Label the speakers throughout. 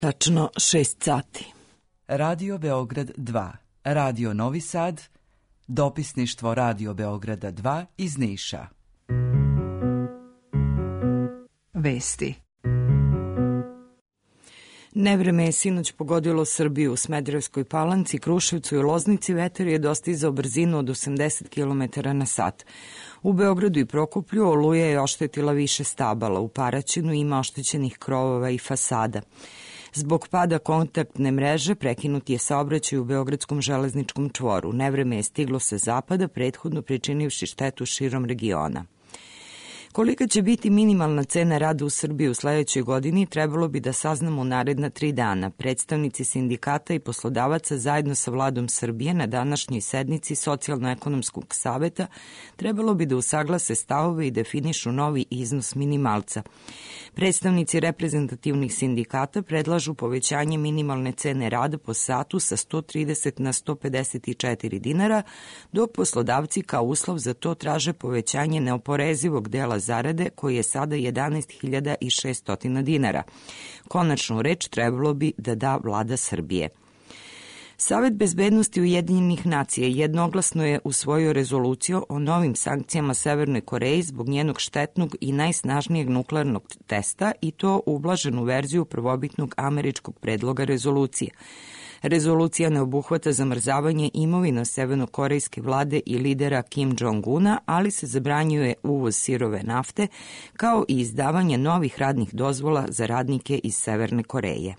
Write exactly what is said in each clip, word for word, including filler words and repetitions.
Speaker 1: Tačno šest sati.
Speaker 2: Radio Beograd dva, Radio Novi Sad, dopisništvo Radio Beograda dva iz Niša.
Speaker 1: Vesti. Nevreme je sinoć pogodilo Srbiju. U Smederevskoj Palanci, Kruševcu i Loznici vetar je dostizao brzinu od osamdeset kilometara na sat. U Beogradu i Prokuplju oluja je oštetila više stabala. U Paraćinu ima oštećenih krovova i fasada. Zbog pada kontaktne mreže prekinut je saobraćaj u Beogradskom železničkom čvoru. Nevreme je stiglo sa zapada, prethodno pričinivši štetu širom regiona. Kolika će biti minimalna cena rada u Srbiji u sledećoj godini trebalo bi da saznamo u naredna tri dana. Predstavnici sindikata i poslodavaca zajedno sa vladom Srbije na današnjoj sednici Socijalno-ekonomskog saveta trebalo bi da usaglase stavove i definišu novi iznos minimalca. Predstavnici reprezentativnih sindikata predlažu povećanje minimalne cene rada po satu sa sto trideset na sto pedeset četiri dinara, dok poslodavci kao uslov za to traže povećanje neoporezivog dela zarade koji je sada jedanaest hiljada šesto dinara. Konačnu reč trebalo bi da da vlada Srbije. Savet bezbednosti Ujedinjenih nacija jednoglasno je usvojio rezoluciju o novim sankcijama Severnoj Koreji zbog njenog štetnog i najsnažnijeg nuklearnog testa i to ublaženu verziju prvobitnog američkog predloga rezolucije. Rezolucija ne obuhvata zamrzavanje imovina severnokorejske vlade i lidera Kim Jong-una, ali se zabranjuje uvoz sirove nafte kao i izdavanje novih radnih dozvola za radnike iz Severne Koreje.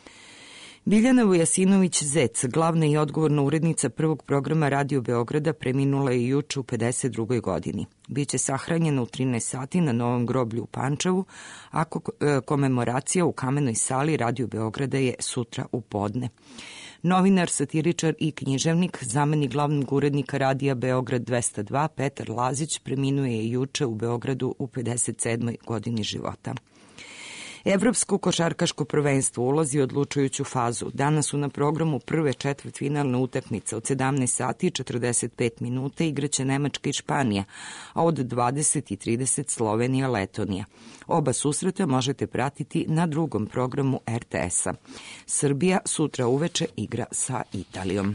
Speaker 1: Biljana Vujasinović-Zec, glavna i odgovorna urednica prvog programa Radio Beograda, preminula je juče u pedeset drugoj godini. Biće sahranjena u trinaest sati na Novom groblju u Pančevu, a komemoracija u kamenoj sali Radio Beograda je sutra u podne. Novinar, satiričar i književnik, zamenik glavnog urednika Radija Beograd dvesta dva, Petar Lazić, preminuje je juče u Beogradu u pedeset sedmoj godini života. Evropsko košarkaško prvenstvo ulazi u odlučujuću fazu. Danas su na programu prve četvrtfinalne utakmice. Od sedamnaest sati i četrdeset pet minuta igraće Nemačka i Španija, a od dvadeset i trideset Slovenija, Letonija. Oba susreta možete pratiti na drugom programu er te esa. Srbija sutra uveče igra sa Italijom.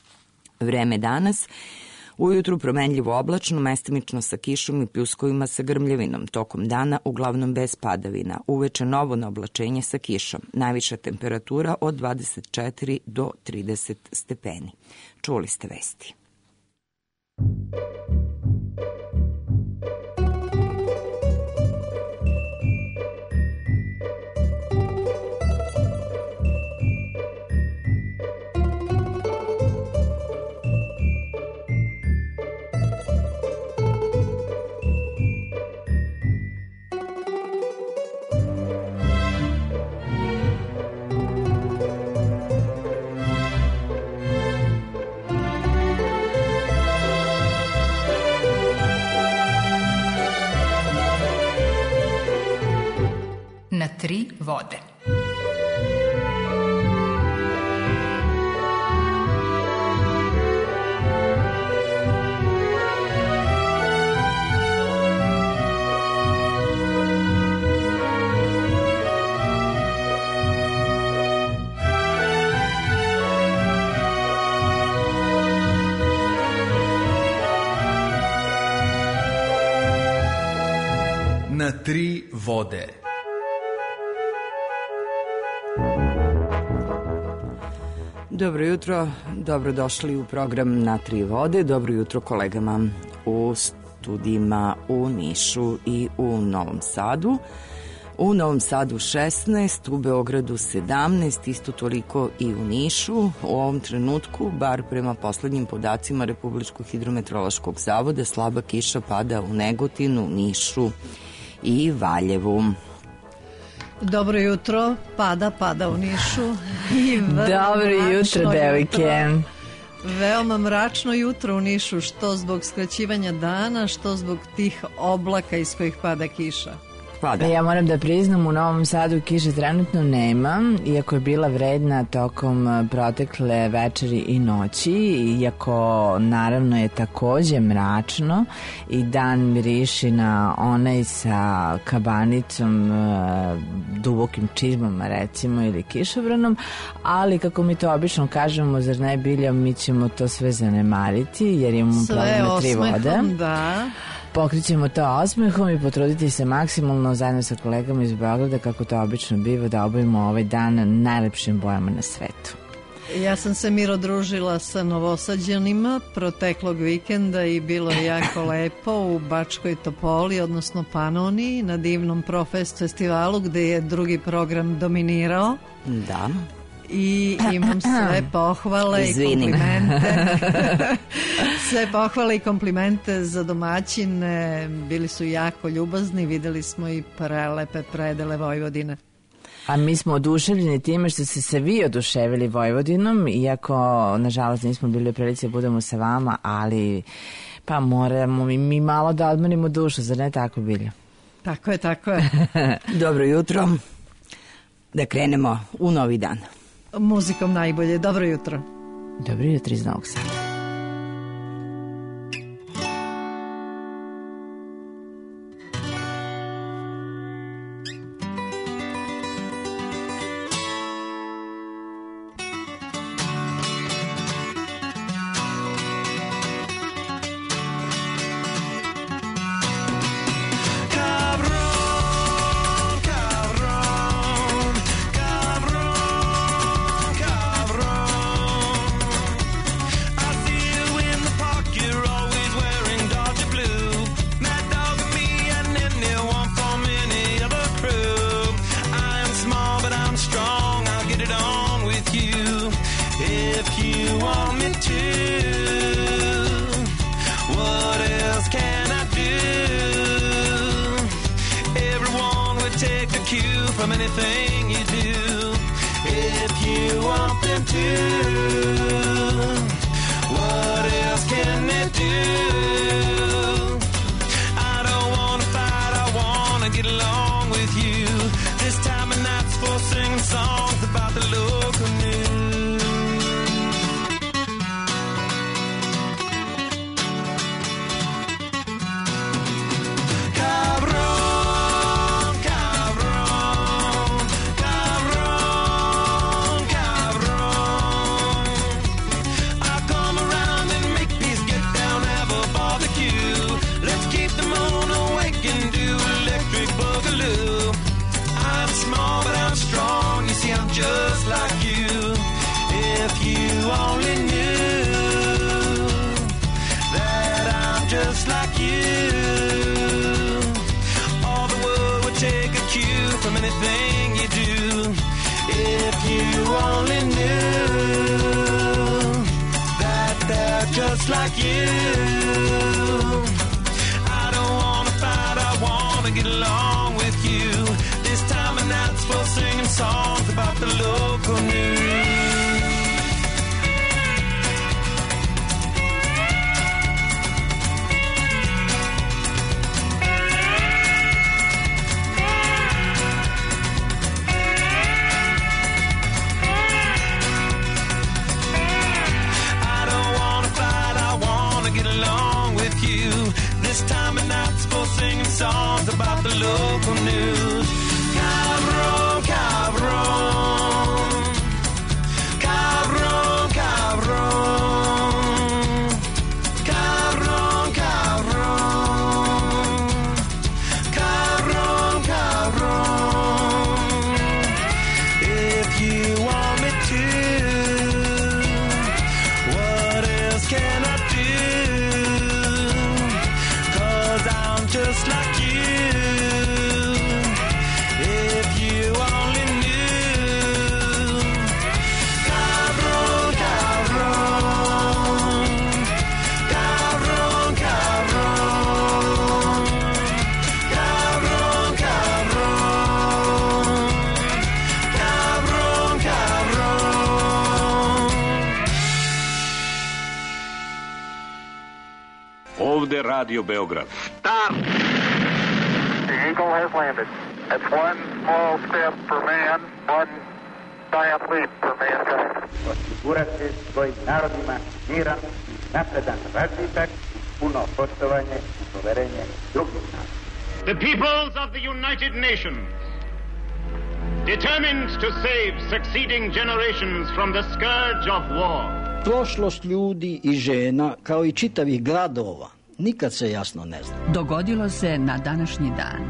Speaker 1: Vreme danas: ujutru promenljivo oblačno, mestimično sa kišom i pljuskovima sa grmljavinom. Tokom dana uglavnom bez padavina. Uveče novo na oblačenje sa kišom. Najviša temperatura od dvadeset četiri do trideset stepeni. Čuli ste vesti.
Speaker 3: Na tri vode.
Speaker 4: Na tri vode.
Speaker 1: Dobro jutro, dobrodošli u program Na tri vode. Dobro jutro kolegama u studijima u Nišu i u Novom Sadu. U Novom Sadu šesnaest, u Beogradu sedamnaest, isto toliko i u Nišu. U ovom trenutku, bar prema poslednjim podacima Republičkog hidrometeorološkog zavoda, slaba kiša pada u Negotinu, Nišu i Valjevu.
Speaker 5: Dobro jutro, pada, pada u Nišu.
Speaker 1: Dobro jutro, devojke.
Speaker 5: Veoma mračno jutro u Nišu, što zbog skraćivanja dana, što zbog tih oblaka iz kojih pada kiša.
Speaker 1: pada.
Speaker 6: Ja moram da priznam, u Novom Sadu kiše trenutno nema, iako je bila vredna tokom protekle večeri i noći, iako naravno je takođe mračno i dan miriši na onaj sa kabanicom, dubokim čizmama recimo ili kišobranom, ali kako mi to obično kažemo, zar ne bilja, mi ćemo to sve zanemariti jer imamo plan na tri vode.
Speaker 5: Da.
Speaker 6: Pokrićemo to osmehom i potruditi se maksimalno zajedno sa kolegama iz Beograda, kako to obično biva, da obavimo ovaj dan najlepšim bojama na svetu.
Speaker 5: Ja sam se Miro družila sa Novosađanima proteklog vikenda i bilo je jako lepo u Bačkoj Topoli, odnosno Panoniji, na divnom Profest festivalu gde je drugi program dominirao.
Speaker 1: Da.
Speaker 5: I imam sve pohvale i komplimente. Sve pohvale i komplimente za domaćine. Bili su jako ljubazni, videli smo i prelepe predele Vojvodine.
Speaker 6: A mi smo oduševljeni time što ste se vi oduševili Vojvodinom, iako nažalost nismo bili u prilici da budemo sa vama, ali pa moramo mi, mi malo da odmorimo dušu, zar ne tako, Bilja?
Speaker 5: Tako je, tako je.
Speaker 1: Dobro jutro, da krenemo u novi dan.
Speaker 5: Muzikom najbolje. Dobro jutro.
Speaker 6: Dobro jutro iz Novog Sada.
Speaker 7: Just like you, I don't wanna fight, I wanna get along with you. This time of night's for singing songs about the local news. Time of night's for singing songs about the local news. Cabron, cabron, cabron, cabron, cabron, cabron, cabron, cabron. If you want me to, what else can I do? Just like you, if you only knew. Cabron, cabron, cabron, cabron, cabron, cabron, cabron, cabron.
Speaker 8: Ovde Radio Beograd. Start! Eagle has landed. That's one small step for man, one giant leap for mankind.
Speaker 9: Osigurati svojim narodima miran, napredan razvitak, puno poštovanje i poverenje drugih naroda.
Speaker 10: The peoples of the United Nations, determined to save succeeding generations from the scourge of war.
Speaker 11: Prošlost ljudi i žena, kao i čitavih gradova, nikad se jasno ne zna.
Speaker 12: Dogodilo se na današnji dan.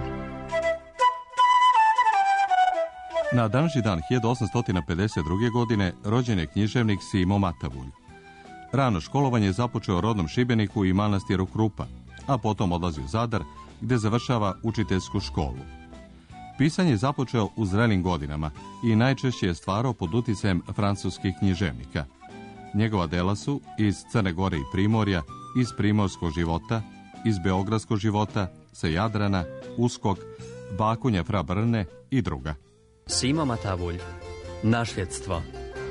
Speaker 13: Na današnji dan hiljadu osamsto pedeset druge. godine rođen je književnik Simo Matavulj. Rano školovanje je započeo u rodnom Šibeniku i manastiru Krupa, a potom odlazi u Zadar, gde završava učiteljsku školu. Pisanje je započeo u zrelim godinama i najčešće je stvarao pod uticajem francuskih književnika. Njegova dela su iz Crne Gore i Primorja, iz primorskog života, iz beogradskog života, sa Jadrana, Uskog, Bakunja fra Brne i druga.
Speaker 14: Simo Matavulj, Našljedstvo.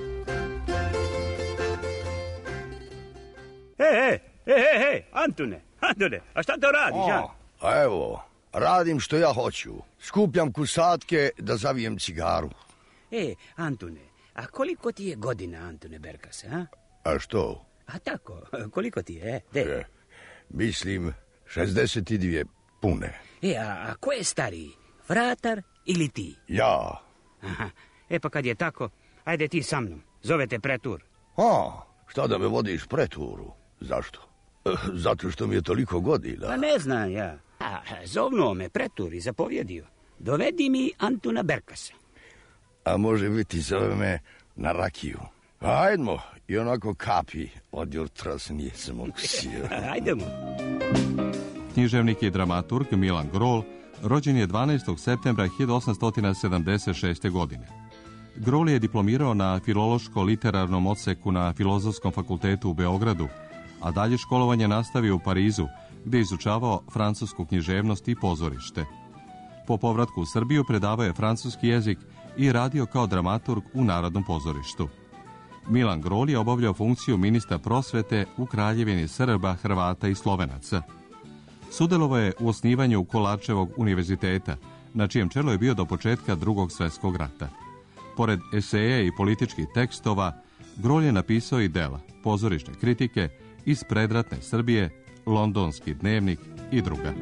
Speaker 15: E, e, e, e, Antune, Antune, a šta to radiš, a?
Speaker 16: A evo, radim što ja hoću. Skupljam kusatke da zavijem cigaru.
Speaker 15: E, Antune, a koliko ti je godina, Antune Berkase, a?
Speaker 16: A što?
Speaker 15: A tako, koliko ti je, de?
Speaker 16: E, mislim, šezdeset dvije pune.
Speaker 15: E, a, a ko je stariji, fratar ili ti?
Speaker 16: Ja.
Speaker 15: Aha, e pa kad je tako, ajde ti sa mnom, zove te pretur.
Speaker 16: A, šta da me vodiš preturu? Zašto? Zato što mi je toliko godina.
Speaker 15: Pa ne znam ja. A, zovnuo me pretur i zapovjedio. Dovedi mi Antuna Berkasa.
Speaker 16: A može biti zove me na rakiju. Ajdmo, i onako kapi od jutros nisam oksio.
Speaker 15: Ajdemo.
Speaker 13: Književnik i dramaturg Milan Grol rođen je dvanaestog septembra hiljadu osamsto sedamdeset šeste. godine. Grol je diplomirao na filološko-literarnom odseku na Filozofskom fakultetu u Beogradu, a dalje školovanje nastavio u Parizu, gde je izučavao francusku književnost i pozorište. Po povratku u Srbiju predavao je francuski jezik i radio kao dramaturg u Narodnom pozorištu. Milan Grol je obavljao funkciju ministra prosvete u Kraljevini Srba, Hrvata i Slovenaca. Sudelovao je u osnivanju Kolarčevog univerziteta, na čijem čelu je bio do početka Drugog svjetskog rata. Pored eseja i političkih tekstova, Grol je napisao i dela, pozorišne kritike, iz predratne Srbije, Londonski dnevnik i druga.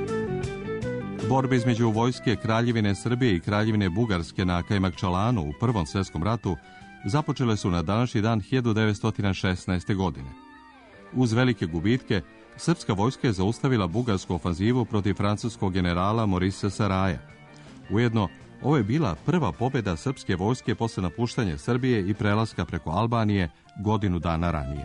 Speaker 13: Borbe između vojske Kraljevine Srbije i Kraljevine Bugarske na Kajmakčalanu u Prvom svjetskom ratu započele su na današnji dan hiljadu devetsto šesnaeste. godine. Uz velike gubitke, srpska vojska je zaustavila bugarsku ofanzivu protiv francuskog generala Morisa Saraja. Ujedno, ovo je bila prva pobjeda srpske vojske posle napuštanja Srbije i prelaska preko Albanije godinu dana ranije.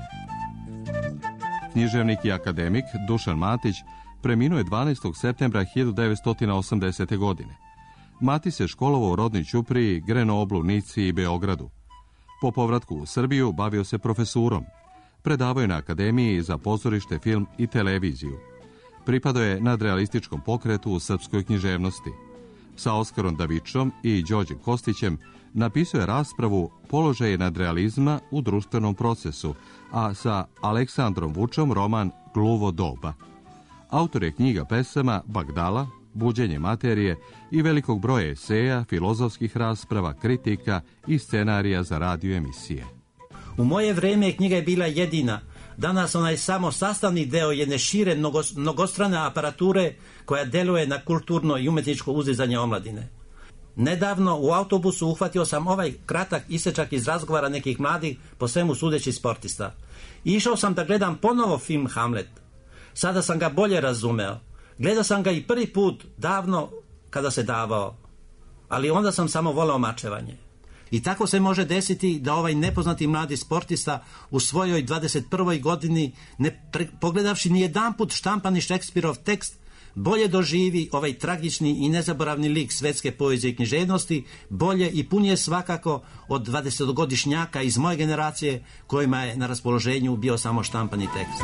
Speaker 13: Književnik i akademik Dušan Matić preminuo je dvanaestog septembra hiljadu devetsto osamdesete. godine. Matić se školovao u rodnoj Ćupriji, Grenoblu, Nici i Beogradu. Po povratku u Srbiju bavio se profesurom. Predavao je na Akademiji za pozorište, film i televiziju. Pripadao je nadrealističkom pokretu u srpskoj književnosti. Sa Oskarom Davičom i Đorđem Kostićem napisao je raspravu Položaje nadrealizma u društvenom procesu, a sa Aleksandrom Vučom roman Gluvo doba. Autor je knjiga pesama Bagdala, Buđenje materije i velikog broja eseja, filozofskih rasprava, kritika i scenarija za radio emisije.
Speaker 17: U moje vrijeme knjiga je bila jedina. Danas ona je samo sastavni deo jedne šire mnogostrane aparature koja deluje na kulturno i umetničko uzizanje omladine. Nedavno u autobusu uhvatio sam ovaj kratak isečak iz razgovara nekih mladih, po svemu sudeći sportista. Išao sam da gledam ponovo film Hamlet. Sada sam ga bolje razumeo. Gledao sam ga i prvi put, davno, kada se davao. Ali onda sam samo voleo mačevanje. I tako se može desiti da ovaj nepoznati mladi sportista u svojoj dvadeset prvoj godini, ne pre, pogledavši ni jedanput štampani Šekspirov tekst, bolje doživi ovaj tragični i nezaboravni lik svetske poezije i književnosti, bolje i punije svakako od dvadesetogodišnjaka iz moje generacije kojima je na raspoloženju bio samo štampani tekst.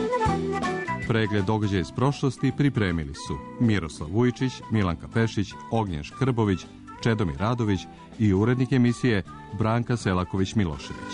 Speaker 13: Pregled događaja iz prošlosti pripremili su Miroslav Vujčić, Milanka Pešić, Ognjen Škrbović, Čedomir Radović i urednik emisije Branka Selaković-Milošević.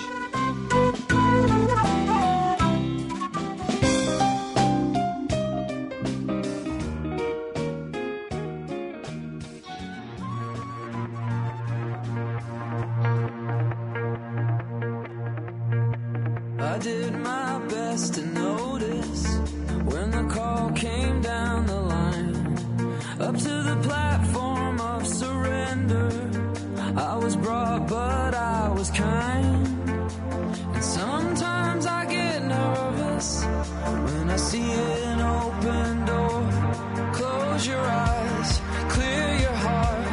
Speaker 18: I did my best to notice when the call came down the line, up to the platform of surrender. I was brought, but I was kind. And sometimes I get nervous when I see an open door. Close your eyes, clear your heart,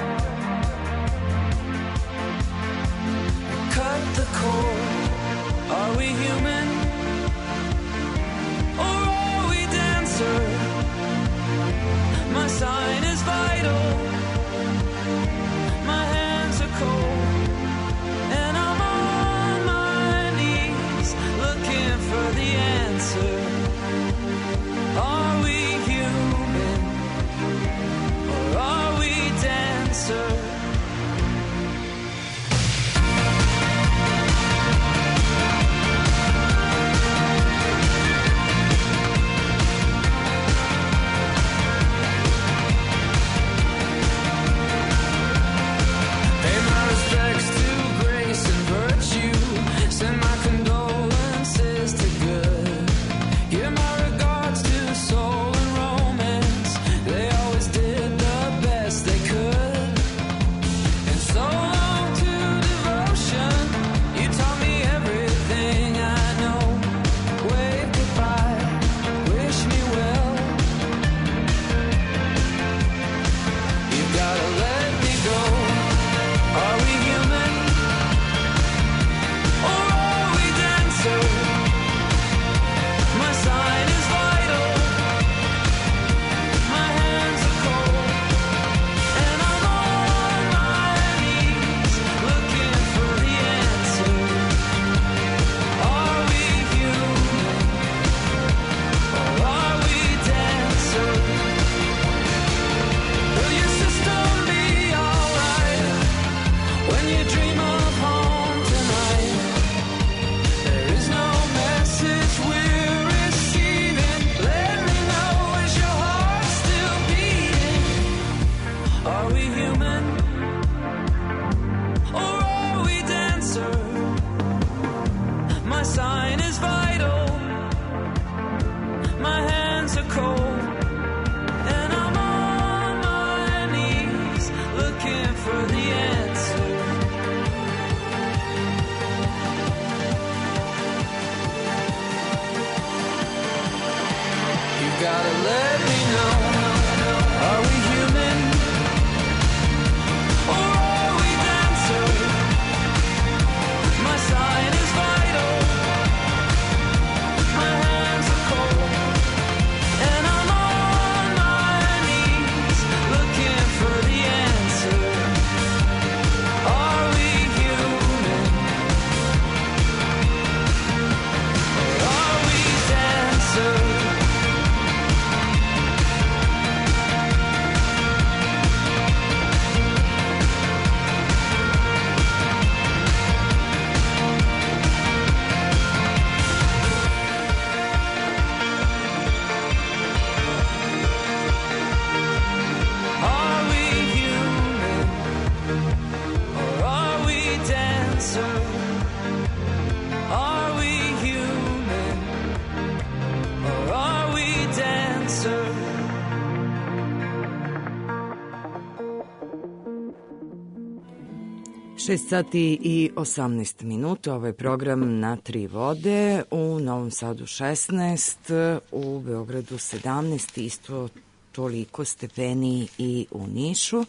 Speaker 18: cut the cord. Are we human, or are we dancer? My sign is vital, my hands are cold, and I'm on my knees looking for the answer. Are we human, or are we dancer?
Speaker 1: šest sati i osamnaest minuta, ovaj program Na tri vode, u Novom Sadu šesnaest, u Beogradu sedamnaest, isto toliko stepeni i u Nišu.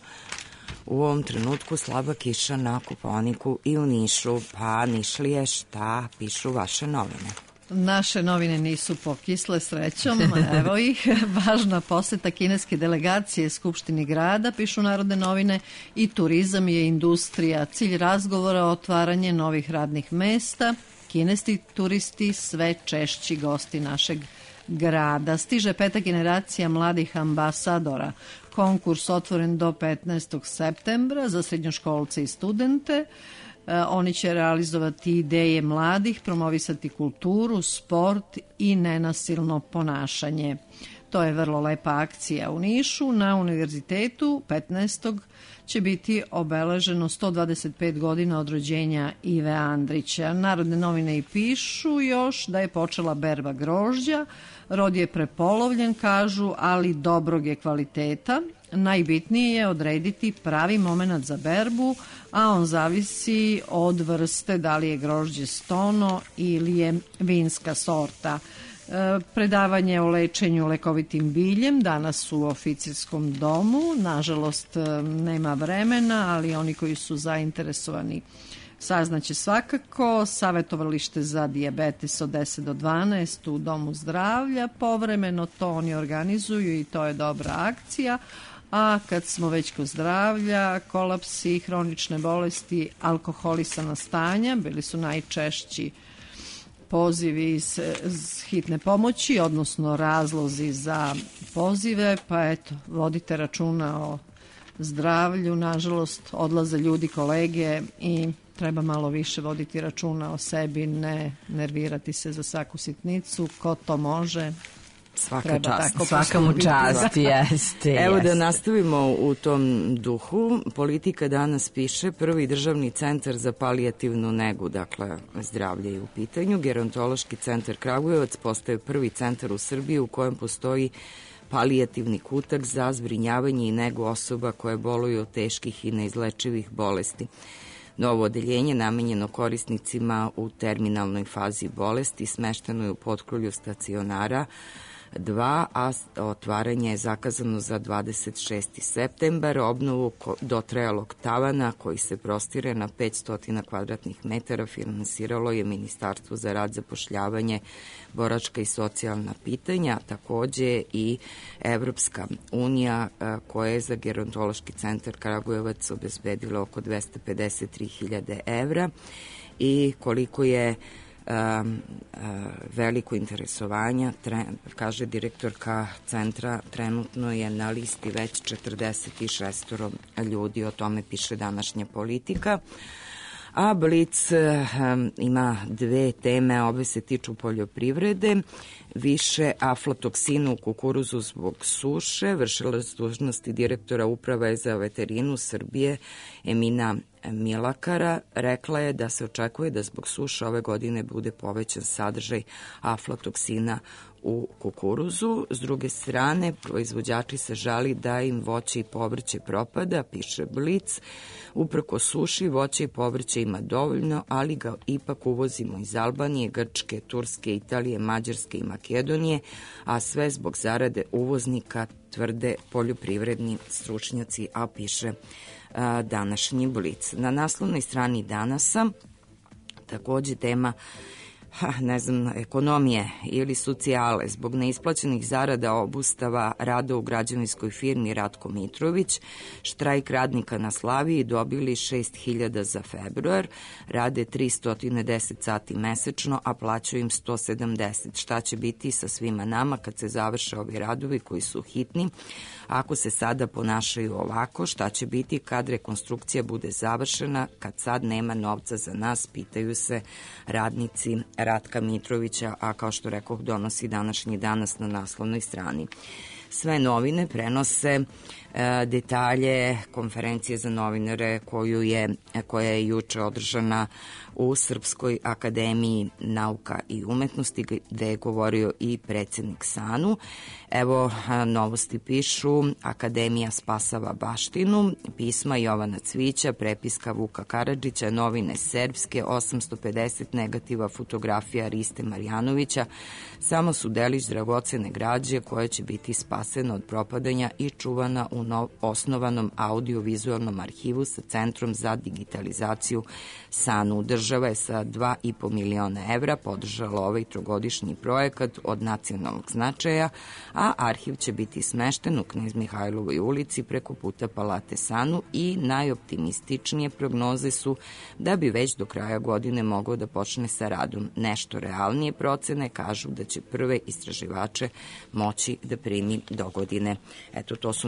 Speaker 1: U ovom trenutku slaba kiša na Kopaoniku i u Nišu, pa Nišlije, šta pišu vaše novine?
Speaker 5: Naše novine nisu pokisle, srećom, evo ih. Važna poseta kineske delegacije Skupštini grada, pišu Narodne novine, i turizam je industrija. Cilj razgovora o otvaranje novih radnih mesta. Kineski turisti sve češći gosti našeg grada. Stiže peta generacija mladih ambasadora. Konkurs otvoren do petnaestog septembra za srednjoškolce i studente. Oni će realizovati ideje mladih, promovisati kulturu, sport i nenasilno ponašanje. To je vrlo lepa akcija u Nišu. Na univerzitetu petnaestog će biti obeleženo sto dvadeset pet godina od rođenja Ive Andrića. Narodne novine i pišu još da je počela berba grožđa. Rod je prepolovljen, kažu, ali dobrog je kvaliteta. Najbitnije je odrediti pravi moment za berbu, a on zavisi od vrste, da li je grožđe stono ili je vinska sorta. Predavanje o lečenju lekovitim biljem danas u oficirskom domu. Nažalost, nema vremena, ali oni koji su zainteresovani saznaće svakako. Savetovalište za dijabetes od deset do dvanaest u Domu zdravlja. Povremeno to oni organizuju i to je dobra akcija. A kad smo već kod zdravlja, kolapsi, hronične bolesti, alkoholisana stanja bili su najčešći pozivi iz, iz hitne pomoći, odnosno razlozi za pozive, pa eto, vodite računa o zdravlju. Nažalost, odlaze ljudi, kolege i treba malo više voditi računa o sebi, ne nervirati se za svaku sitnicu. Ko to može,
Speaker 1: svaka čast.
Speaker 6: Svaka mu čast, jeste.
Speaker 1: Evo
Speaker 6: jeste.
Speaker 1: da nastavimo u tom duhu. Politika danas piše prvi državni centar za palijativnu negu, dakle zdravlje je u pitanju. Gerontološki centar Kragujevac postaje prvi centar u Srbiji u kojem postoji palijativni kutak za zbrinjavanje i negu osoba koje boluju od teških i neizlečivih bolesti. Novo odeljenje namenjeno korisnicima u terminalnoj fazi bolesti smešteno je u potkrulju stacionara dva, a otvaranje je zakazano za dvadeset šesti septembar. Obnovu dotrajalog tavana koji se prostire na petsto kvadratnih metara finansiralo je Ministarstvo za rad, zapošljavanje, boračka i socijalna pitanja, takođe i Evropska unija koja je za gerontološki centar Kragujevac obezbedila oko dvesta pedeset tri hiljade evra i koliko je Um, uh, veliko interesovanja, tre, kaže direktorka centra, trenutno je na listi već četrdeset šest ljudi, o tome piše današnja Politika. A Blic um, ima dve teme, obe se tiču poljoprivrede. Više aflatoksina u kukuruzu zbog suše. Vršilac dužnosti direktora Uprave za veterinu Srbije Emina Milakara rekla je da se očekuje da zbog suše ove godine bude povećan sadržaj aflatoksina u kukuruzu. S druge strane, proizvođači se žali da im voće i povrće propada, piše Blic. Uprko suši, voće i povrće ima dovoljno, ali ga ipak uvozimo iz Albanije, Grčke, Turske, Italije, Mađarske i Makedonije, a sve zbog zarade uvoznika, tvrde poljoprivredni stručnjaci, a piše a, današnji Blic. Na naslovnoj strani Danasa takođe tema Ha, ne znam, ekonomije ili socijale. Zbog neisplaćenih zarada obustava rada u građevinskoj firmi Ratko Mitrović, štrajk radnika na Slaviji, dobili šest hiljada za februar, rade tristo deset sati mesečno, a plaćaju im sto sedamdeset. Šta će biti sa svima nama kad se završe ovi radovi koji su hitni? Ako se sada ponašaju ovako, šta će biti kad rekonstrukcija bude završena, kad sad nema novca za nas, pitaju se radnici Ratka Mitrovića, a kao što rekoh, donosi današnji Danas na naslovnoj strani. Sve novine prenose e, detalje konferencije za novinare koju je, koja je juče održana u Srpskoj akademiji nauka i umetnosti, gde je govorio i predsednik SANU. Evo, novosti pišu: Akademija spasava baštinu, pisma Jovana Cvića, prepiska Vuka Karadžića, novine Serbske, osamsto pedeset negativa fotografija Riste Marjanovića, samo su delić dragocene građe koja će biti spasena od propadanja i čuvana u nov, osnovanom audio-vizualnom arhivu sa Centrom za digitalizaciju SANU. Država je sa dva i po miliona evra podržala ovaj trogodišnji projekat od nacionalnog značaja, a arhiv će biti smešten u Knez Mihajlovoj ulici preko puta Palate SANU i najoptimističnije prognoze su da bi već do kraja godine mogao da počne sa radom. Nešto realnije procene kažu da će prve istraživače moći da primi do godine. Eto, to su neke vesti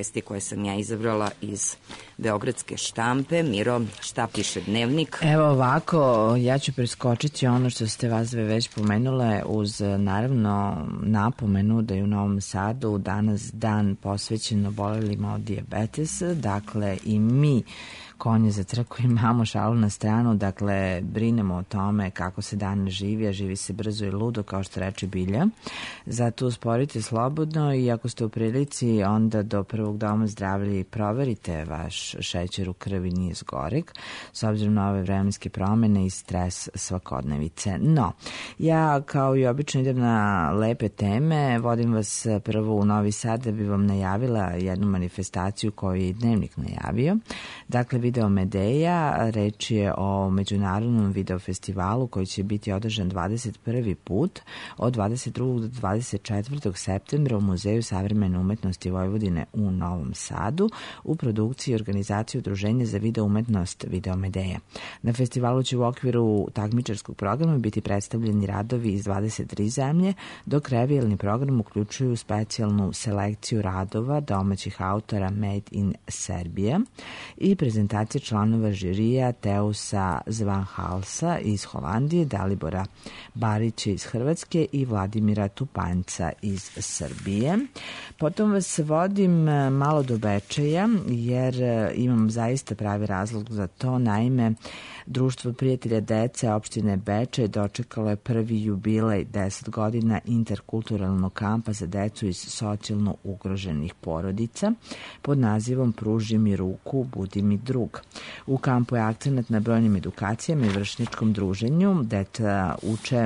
Speaker 1: vesti koje sam ja izabrala iz Beogradske štampe. Miro, šta piše Dnevnik?
Speaker 6: Evo ovako, ja ću preskočiti ono što ste vas dve već pomenule uz naravno napomenu da je u Novom Sadu danas dan posvećen obolelima od dijabetesa. Dakle, i mi konje za trku imamo šalu na stranu, dakle brinemo o tome kako se dan živi, a živi se brzo i ludo, kao što reče Bilja. Zato usporite slobodno i ako ste u prilici, onda do prvog doma zdravlja i proverite vaš šećer u krvi nije zgoreg, s obzirom na ove vremenske promene i stres svakodnevice. No, ja kao i obično idem na lepe teme, vodim vas prvo u Novi Sad da bi vam najavila jednu manifestaciju koju je Dnevnik najavio. Dakle, Video Medeja, reč je o međunarodnom videofestivalu koji će biti održan dvadeset prvi put od dvadeset drugog do dvadeset četvrtog septembra u Muzeju savremene umetnosti Vojvodine u Novom Sadu u produkciji i organizaciji Udruženja za video umetnost Video Medeja. Na festivalu će u okviru takmičarskog programa biti predstavljeni radovi iz dvadeset tri zemlje, dok revijalni program uključuju specijalnu selekciju radova domaćih autora Made in Serbia i prezentacije članova žirija Teusa Zvanhalsa iz Holandije, Dalibora Barića iz Hrvatske i Vladimira Tupanjca iz Srbije. Potom vas vodim malo do Bečeja, jer imam zaista pravi razlog za to. Naime, Društvo prijatelja dece opštine Bečej dočekalo je prvi jubilej deset godina interkulturalnog kampa za decu iz socijalno ugroženih porodica pod nazivom Pruži mi ruku, budi mi drug. U kampu je akcenat na brojnim edukacijama i vršnjačkom druženju, deca uče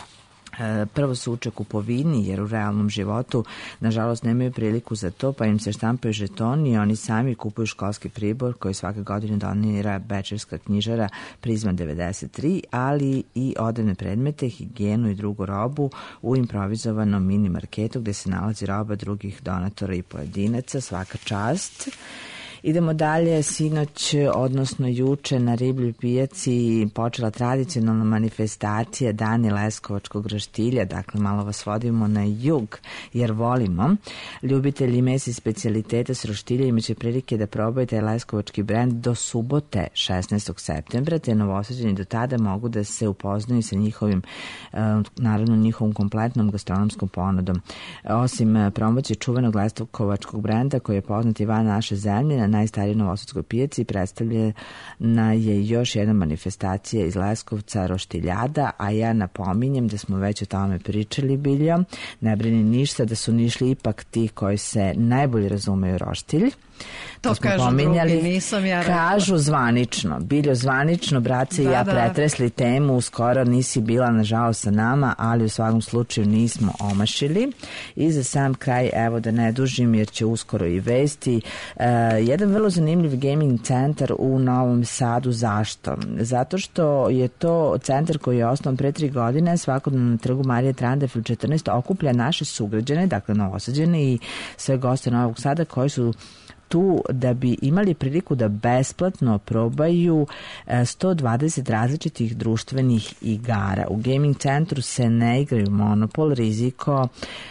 Speaker 6: prvo se uče kupovini, jer u realnom životu nažalost nemaju priliku za to, pa im se štampaju žetoni i oni sami kupuju školski pribor koji svake godine donira Bečejska knjižara Prizma devedeset tri, ali i odevne predmete, higijenu i drugu robu u improvizovanom mini marketu gde se nalazi roba drugih donatora i pojedinaca. Svaka čast. Idemo dalje, sinoć, odnosno juče na Ribljoj pijaci počela tradicionalna manifestacija Dani leskovačkog roštilja, dakle malo vas vodimo na jug jer volimo. Ljubitelji mesa i specijaliteta s roštilja imaće prilike da probaju taj leskovački brend do subote šesnaestog septembra, te Novosađani do tada mogu da se upoznaju sa njihovim, naravno njihovom kompletnom gastronomskom ponudom. Osim promocije čuvenog leskovačkog brenda koji je poznat i van naše zemlje, na najstarijoj novosadskoj pijaci predstavljena je još jedna manifestacija iz Leskovca, roštiljada, a ja napominjem da smo već o tome pričali, Biljo, ne brini ništa, da su Nišli ipak ti koji se najbolje razumeju roštilj.
Speaker 5: To, to kažu pominjali, drugi, nisam ja rekla. Kažu
Speaker 6: zvanično, Biljo zvanično, brace i
Speaker 5: da,
Speaker 6: ja
Speaker 5: da.
Speaker 6: pretresli temu, skoro nisi bila nažalost sa nama, ali u svakom slučaju nismo omašili. I za sam kraj, evo da ne dužim jer će uskoro i vesti, uh, jedan vrlo zanimljiv gaming centar u Novom Sadu. Zašto? Zato što je to centar koji je osnovan pre tri godine, svakodnevno na trgu Marije Trandafil četrnaest, okuplja naše sugrađane, dakle Novosađane i sve goste Novog Sada koji su tu da bi imali priliku da besplatno probaju sto dvadeset različitih društvenih igara. U gaming centru se ne igraju Monopol, Riziko,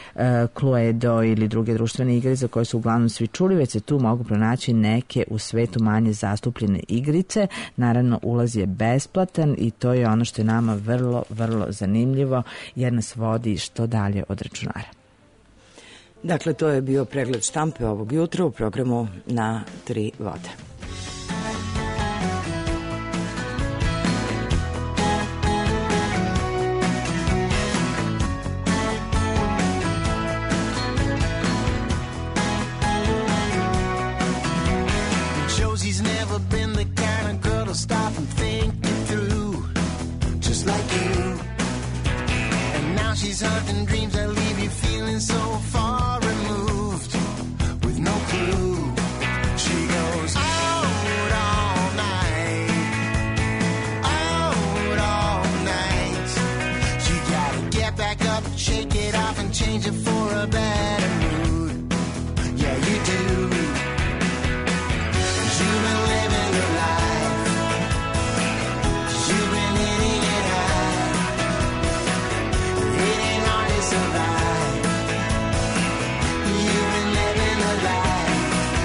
Speaker 6: Cluedo ili druge društvene igre za koje su uglavnom svi čuli, već se tu mogu pronaći neke u svetu manje zastupljene igrice. Naravno, ulaz je besplatan i to je ono što je nama vrlo, vrlo zanimljivo jer nas vodi što dalje od računara.
Speaker 1: Dakle, to je bio pregled štampe ovog jutra u programu Na tri vode.
Speaker 7: Josie's never been the kind of girl to stop and think it through, just like you. And now she's hunting dreams that leave you feeling so far. She goes out all night, out all night. You gotta get back up, shake it off and change it for a better mood. Yeah, you do. You've been living your life, you've been hitting it high. It ain't hard to survive. You've been living the life.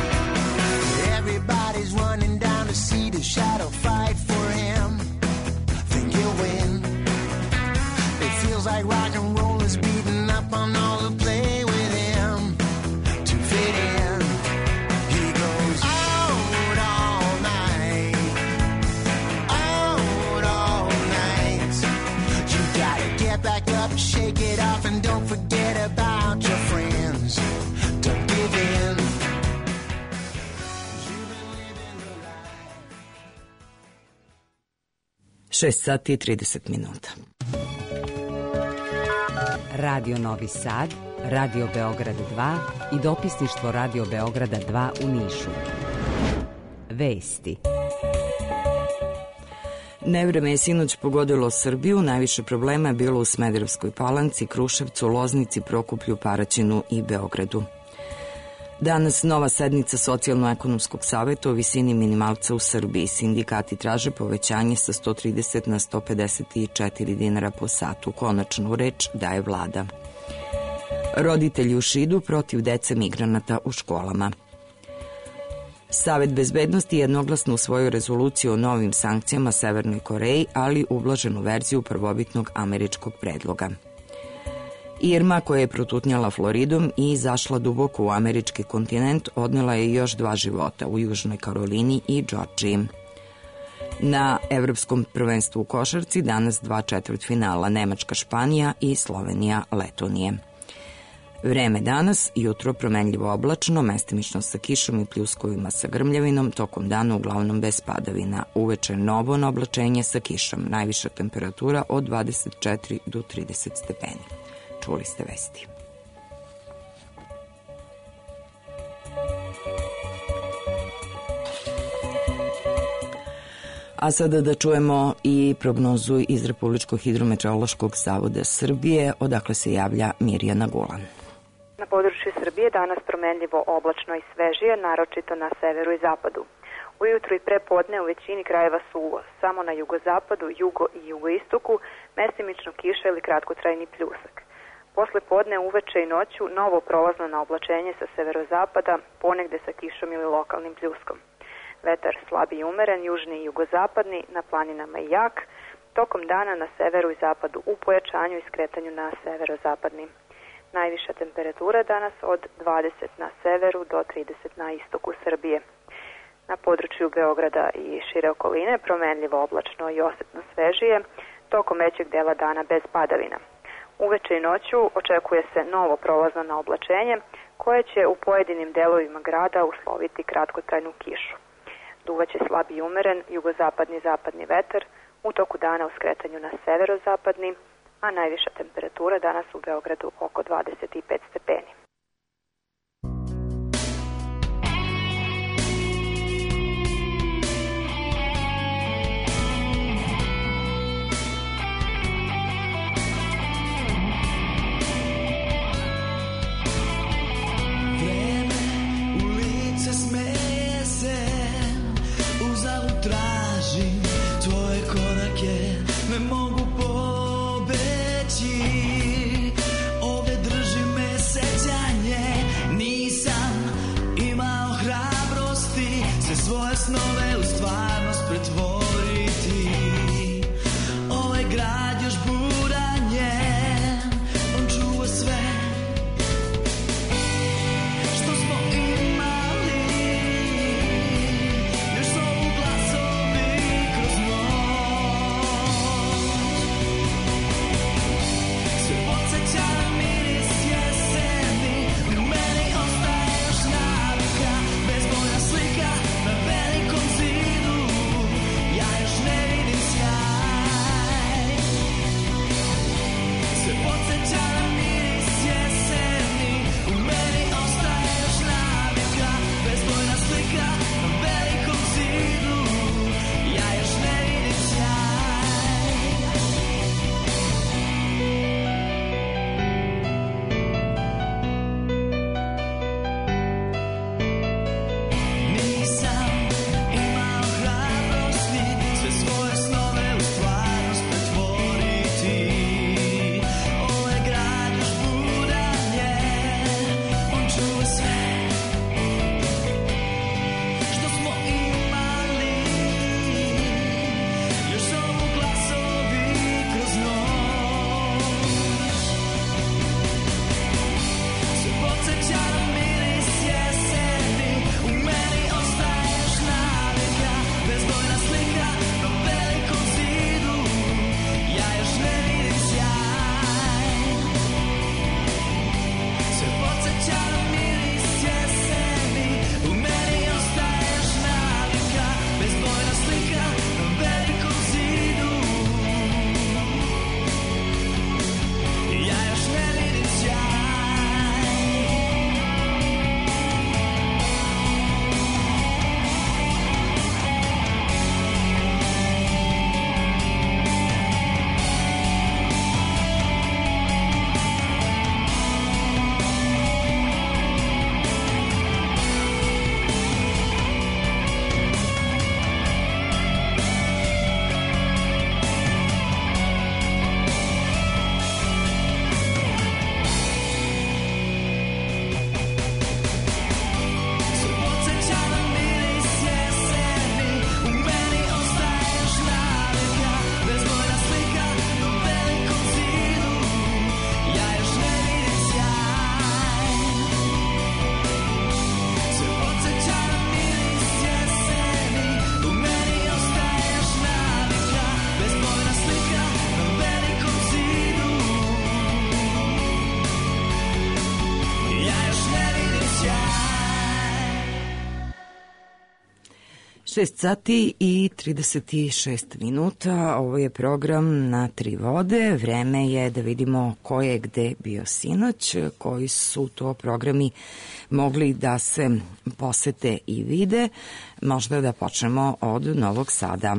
Speaker 1: šest sati i trideset minuta.
Speaker 19: Radio Novi Sad, Radio Beograd dva i dopisništvo Radio Beograda dva u Nišu. Vesti.
Speaker 1: Nevreme je sinoć pogodilo Srbiju, najviše problema je bilo u Smederevskoj Palanci, Kruševcu, Loznici, Prokuplju, Paraćinu i Beogradu. Danas nova sednica Socijalno-ekonomskog saveta o visini minimalca u Srbiji. Sindikati traže povećanje sa sto trideset na sto pedeset četiri dinara po satu. Konačnu reč daje vlada. Roditelji u Šidu protiv dece migranata u školama. Savet bezbednosti jednoglasno usvojio rezoluciju o novim sankcijama Severnoj Koreji, ali ublaženu verziju prvobitnog američkog predloga. Irma, koja je protutnjala Floridom i zašla duboko u američki kontinent, odnela je još dva života u Južnoj Karolini i Džordžiji. Na Evropskom prvenstvu u košarci danas dva četvrtfinala, Nemačka-Španija i Slovenija-Letonije. Vreme danas, jutro promenljivo oblačno, mestimično sa kišom i pljuskovima sa grmljavinom, tokom dana uglavnom bez padavina. Uveče novo na oblačenje sa kišom, najviša temperatura od dvadeset četiri do trideset stepeni. Čuli ste vesti. A sada da čujemo i prognozu iz Republičkog hidrometeorološkog zavoda Srbije, odakle se javlja Mirjana Gulan.
Speaker 20: Na području Srbije danas promenljivo oblačno i svežije, naročito na severu i zapadu. Ujutru i prepodne u većini krajeva suvo, samo na jugozapadu, jugo i jugoistoku, mestimično kiša ili kratkotrajni pljusak. Posle podne, uveče i noću novo prolazno na oblačenje sa severozapada, ponegde sa kišom ili lokalnim pljuskom. Vetar slab i umeren, južni i jugozapadni, na planinama i jak, tokom dana na severu i zapadu u pojačanju i skretanju na severozapadni. Najviša temperatura danas od dvadeset na severu do trideset na istoku Srbije. Na području Beograda i šire okoline promenljivo oblačno i osetno svežije, tokom većeg dela dana bez padavina. Uveče i noću očekuje se novo prolazno na oblačenje koje će u pojedinim delovima grada usloviti kratkotrajnu kišu. Duvaće slab i umeren jugozapadni zapadni vetar, u toku dana u skretanju na severozapadni, a najviša temperatura danas u Beogradu oko dvadeset pet stepeni.
Speaker 18: Ne mogu pobeći, ovde drži me sećanje.
Speaker 1: šest sati i trideset šest minuta, ovo je program Na tri vode. Vreme je da vidimo ko je gde bio sinoć, koji su to programi mogli da se posete i vide. Možda da počnemo od Novog Sada.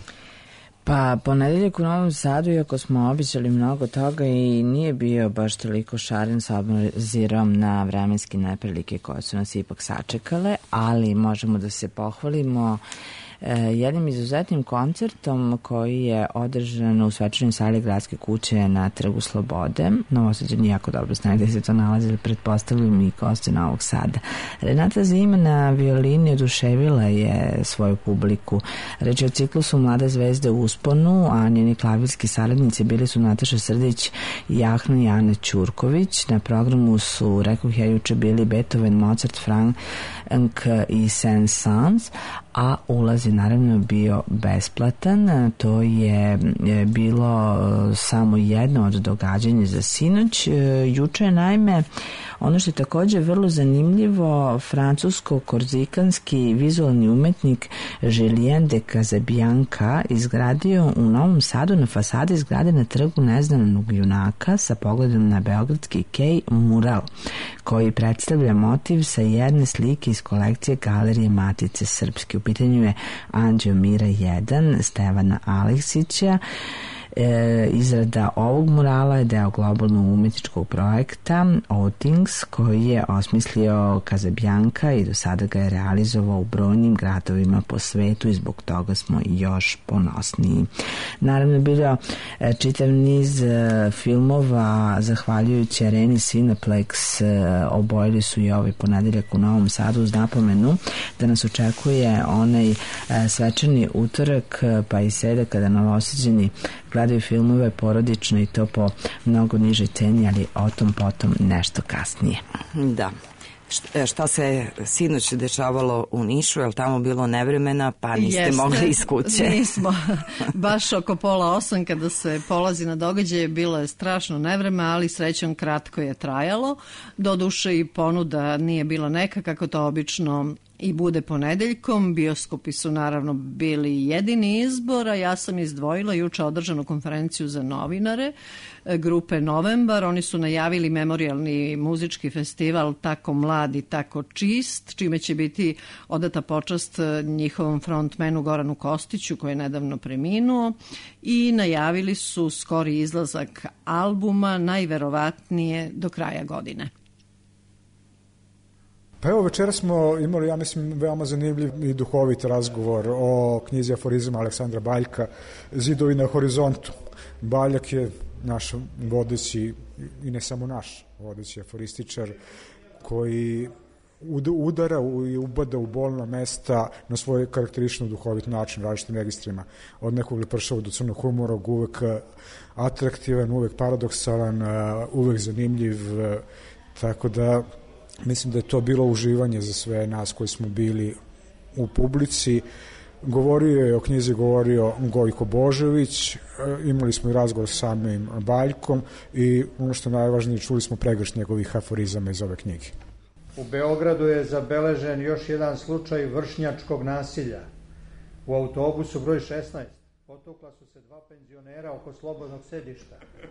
Speaker 6: Pa, ponedeljak u Novom Sadu, iako smo običali mnogo toga i nije bio baš toliko šaren s obzirom na vremenske neprilike koje su nas ipak sačekale, ali možemo da se pohvalimo jednim izuzetnim koncertom koji je održan u svečanoj sali Gradske kuće na Trgu Slobode. Novosađani jako dobro znaju da se to nalazi, pretpostavljam i goste Novog Sada. Renata Zima na violini oduševila je svoju publiku. Reč je o ciklusu Mlada zvezda u usponu, a njeni klavirski saradnici bili su Nataša Srdić, Jahna i Ana Ćurković. Na programu su, rekao ja juče, bili Beethoven, Mozart, Franck i Saint-Saëns, a ulaz je naravno bio besplatan. To je bilo samo jedno od događanja za sinoć. Juče je naime, ono što je takođe vrlo zanimljivo, francusko-korzikanski vizualni umetnik Julien de Casabianca izgradio u Novom Sadu na fasadi zgrade na Trgu neznanog junaka sa pogledom na beogradski kej mural, koji predstavlja motiv sa jedne slike iz kolekcije Galerije Matice Srpske. U pitanju je Anđeo Mira jedan Stevana Aleksića. E, izrada ovog murala je deo globalnog umetničkog projekta Outings, koji je osmislio Casabianca i do sada ga je realizovao u brojnim gradovima po svetu i zbog toga smo još ponosniji. Naravno, bilo e, čitav niz e, filmova zahvaljujući areni Cineplex, e, obojili su i ovaj ponedeljak u Novom Sadu, uz napomenu da nas očekuje onaj e, svečani utorak pa i sreda kada Novosađani gledaju filmove porodično i to po mnogo nižoj ceni, ali o tom potom nešto kasnije.
Speaker 1: Da. Šta se sinoć dešavalo u Nišu, je li tamo bilo nevremena, pa niste Jeste, mogli iz kuće?
Speaker 5: Nismo. Baš oko pola osam kada se polazi na događaje bilo je strašno nevreme, ali srećom kratko je trajalo. Doduše i ponuda nije bila neka, kako to obično i bude ponedeljkom. Bioskopi su naravno bili jedini izbor, a ja sam izdvojila juče održanu konferenciju za novinare grupe Novembar. Oni su najavili memorijalni muzički festival Tako mlad i tako čist, čime će biti odata počast njihovom frontmenu Goranu Kostiću, koji je nedavno preminuo, i najavili su skori izlazak albuma, najverovatnije do kraja godine.
Speaker 21: Pa evo, večera smo imali, ja mislim, veoma zanimljiv i duhovit razgovor o knjizi aforizama Aleksandra Baljka, Zidovi na horizontu. Baljak je naš vodeći, i ne samo naš vodeći aforističar, koji udara i ubada u bolna mesta na svoj karakterično duhovit način, različitim registrima. Od nekog lepršavog do crnog humora, uvek atraktivan, uvek paradoksalan, uvek zanimljiv, tako da mislim da je to bilo uživanje za sve nas koji smo bili u publici. Govorio je o knjizi, govorio Gojko Božović, imali smo i razgovor sa samim Baljkom i ono što je najvažnije, čuli smo pregršt njegovih aforizama iz ove knjige.
Speaker 22: U Beogradu je zabeležen još jedan slučaj vršnjačkog nasilja. U autobusu broj šesnaest potukla su se dva penzionera oko slobodnog sedišta.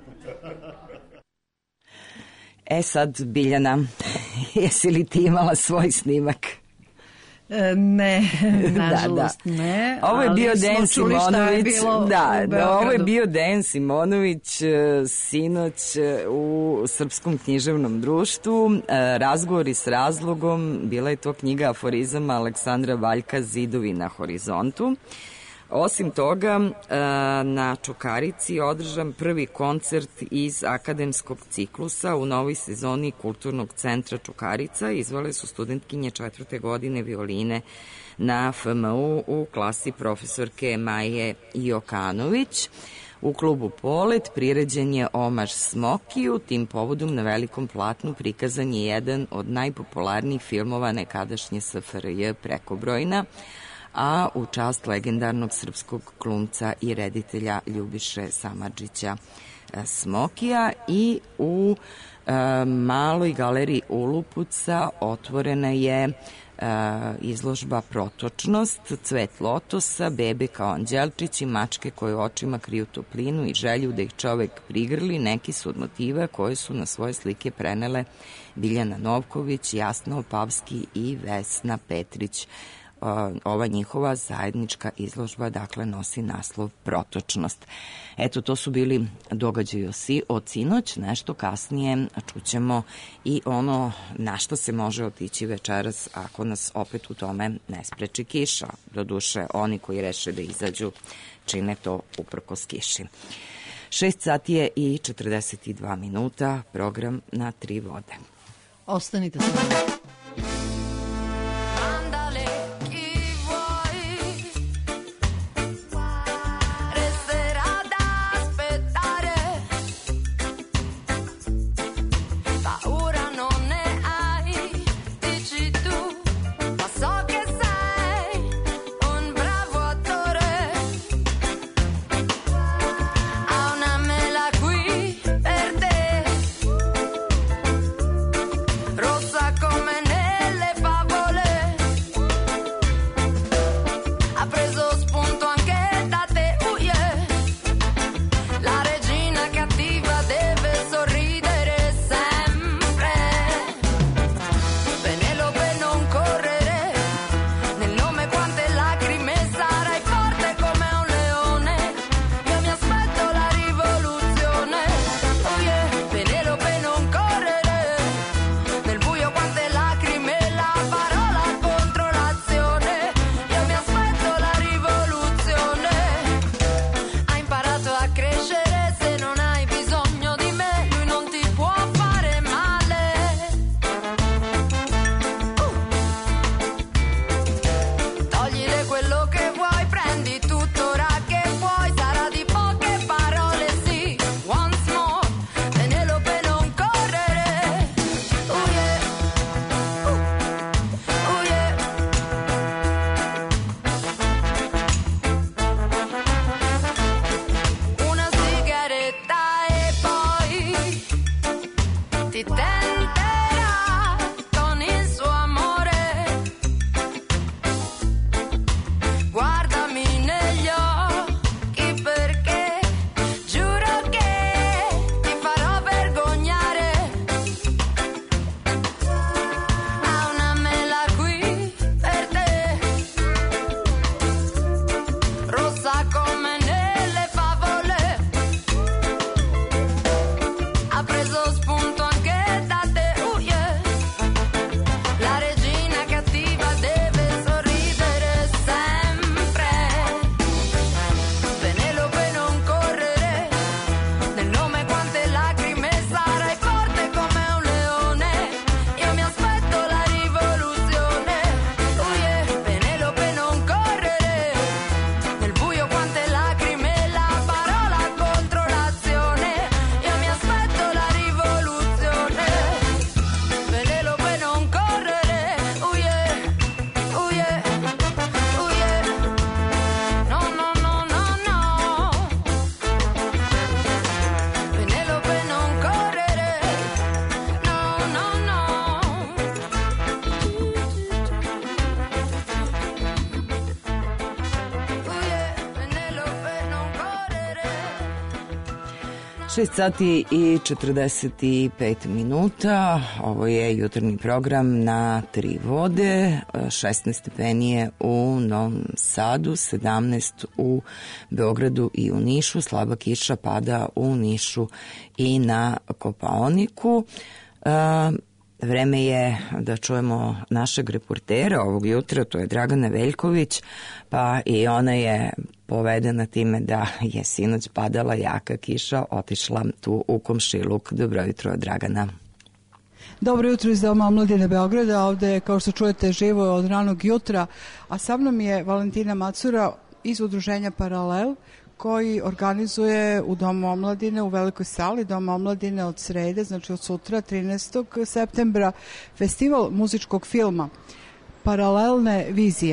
Speaker 1: E sad, Biljana, jesi li ti imala svoj snimak?
Speaker 5: E, ne, nažalost da, da. ne.
Speaker 1: Ovo je bio Dejan Simonović. Da, da, ovo je bio Dejan Simonović sinoć u Srpskom književnom društvu. Razgovori s razlogom, bila je to knjiga aforizama Aleksandra Baljka Zidovi na horizontu. Osim toga, na Čukarici održan prvi koncert iz akademskog ciklusa u novoj sezoni Kulturnog centra Čukarica. Izvale su studentkinje četvrte godine violine na F M U u klasi profesorke Maje Jokanović. U klubu Polet priređen je omaž Smokiju. Tim povodom na velikom platnu prikazan je jedan od najpopularnijih filmova nekadašnje S F R J Prekobrojna, a u čast legendarnog srpskog glumca i reditelja Ljubiše Samardžića Smokija. I u e, maloj galeriji Ulupuca otvorena je izložba Protočnost, cvet lotosa, bebe kao anđelčići, mačke koje očima kriju toplinu i želju da ih čovek prigrli, neki su od motiva koje su na svoje slike prenele Biljana Novković, Jasna Opavski i Vesna Petrić. Ova njihova zajednička izložba dakle nosi naslov Protočnost. Eto, to su bili događaji od sinoć, nešto kasnije čućemo i ono na što se može otići večeras ako nas opet u tome ne spreči kiša. Doduše, oni koji reše da izađu čine to uprkos kiši. Šest sati je i četrdeset dva minuta, program na tri vode.
Speaker 5: Ostanite sa mnom.
Speaker 2: Come
Speaker 1: šest sati i četrdeset pet minuta, ovo je jutarnji program na Tri vode, šesnaest stepeni u Novom Sadu, sedamnaest u Beogradu i u Nišu, slaba kiša pada u Nišu i na Kopaoniku. Vreme je da čujemo našeg reportera ovog jutra, to je Dragana Veljković, pa i ona je povedena time da je sinoć padala jaka kiša, otišla tu u komšiluk. Dobro jutro, Dragana.
Speaker 3: Dobro jutro iz Doma omladine Beograda, ovde kao što čujete živo od ranog jutra, a sa mnom je Valentina Macura iz udruženja Paralel, koji organizuje u Domu omladine u Velikoj sali Doma omladine od srede, znači od sutra trinaestog septembra, festival muzičkog filma Paralelne vizije.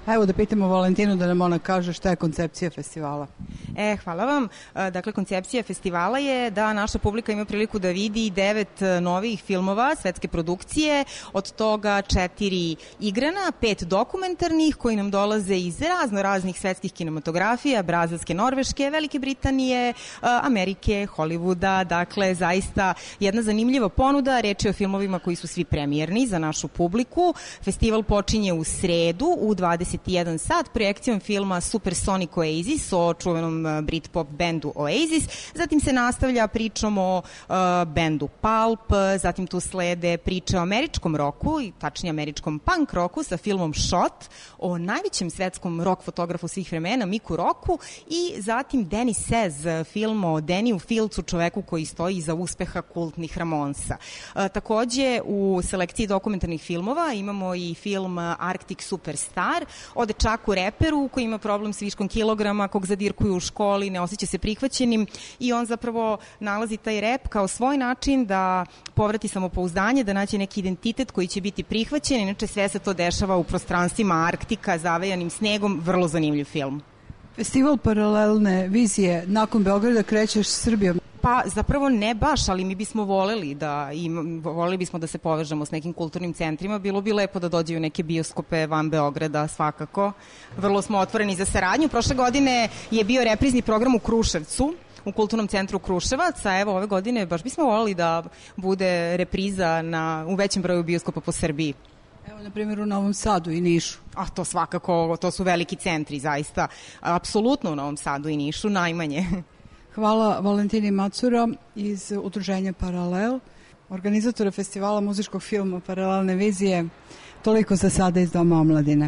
Speaker 3: Evo da pitamo Valentinu da nam ona kaže šta je koncepcija festivala.
Speaker 2: E, hvala vam. Dakle, koncepcija festivala je da naša publika ima priliku da vidi devet novih filmova svetske produkcije, od toga četiri igrana, pet dokumentarnih koji nam dolaze iz razno raznih svetskih kinematografija, brazilske, norveške, Velike Britanije, Amerike, Hollywooda, dakle zaista jedna zanimljiva ponuda, reč je o filmovima koji su svi premijerni za našu publiku. Festival počinje u sredu u dvadeset jedan sat projekcijom filma Supersonic Oasis o čuvenom Britpop bendu Oasis, zatim se nastavlja pričom o uh, bendu Pulp, zatim tu slede priče o američkom roku, tačnije američkom punk roku sa filmom Shot, o najvećem svetskom rock fotografu svih vremena, Miku Roku, i zatim Danny Says, film o Danny Fieldsu, čoveku koji stoji iza uspeha kultnih Ramonsa. Uh, takođe, u selekciji dokumentarnih filmova imamo i film Arctic Superstar o dečaku reperu koji ima problem s viškom kilograma, kog zadirkuju u školi, ne osjeća se prihvaćenim i on zapravo nalazi taj rep kao svoj način da povrati samopouzdanje, da nađe neki identitet koji će biti prihvaćen. Inače sve se to dešava u prostranstvima Arktika, zavejanim snegom, vrlo zanimljiv film.
Speaker 3: Festival paralelne vizije nakon Beograda krećeš s Srbijom.
Speaker 2: Pa zapravo ne baš, ali mi bismo voleli da im, voleli bismo da se povežemo s nekim kulturnim centrima. Bilo bi lepo da dođeju neke bioskope van Beograda, svakako. Vrlo smo otvoreni za saradnju. Prošle godine je bio reprizni program u Kruševcu, u Kulturnom centru Kruševac, a evo ove godine baš bismo voleli da bude repriza na, u većem broju bioskopa po Srbiji.
Speaker 3: Evo, na primjer, u Novom Sadu i Nišu.
Speaker 2: A to svakako, to su veliki centri, zaista. Apsolutno u Novom Sadu i Nišu, najmanje.
Speaker 3: Hvala Valentini Macura iz Udruženja Paralel, organizatora festivala muzičkog filma Paralelne vizije. Toliko za sada iz Doma omladine.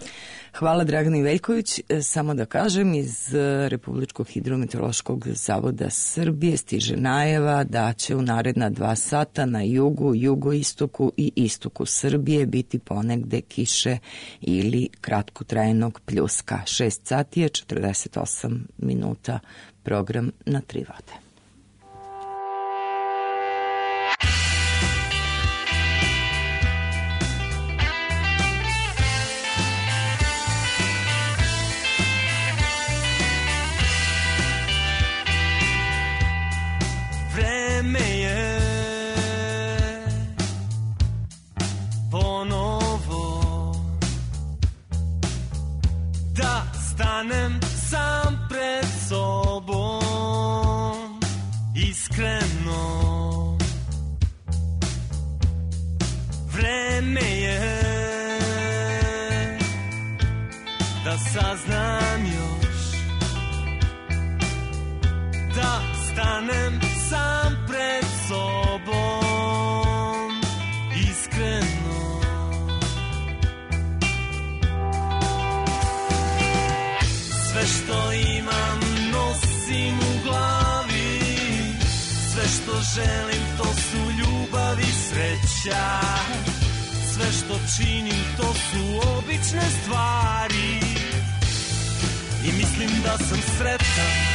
Speaker 1: Hvala Dragani Veljković. Samo da kažem, iz Republičkog hidrometeorološkog zavoda Srbije stiže najava da će u naredna dva sata na jugu, jugoistoku i istoku Srbije biti ponegde kiše ili kratkotrajnog pljuska. šest sati je četrdeset osam minuta, program na tri vode.
Speaker 18: Vreme je ponovo da stanem sam pred sobom, iskreno. Vreme je da saznam još, da stanem sam pred sobom, iskreno. Sve što imam nosim u glavi, sve što želim to su ljubav i sreća, sve što činim to su obične stvari i mislim da sam sretan.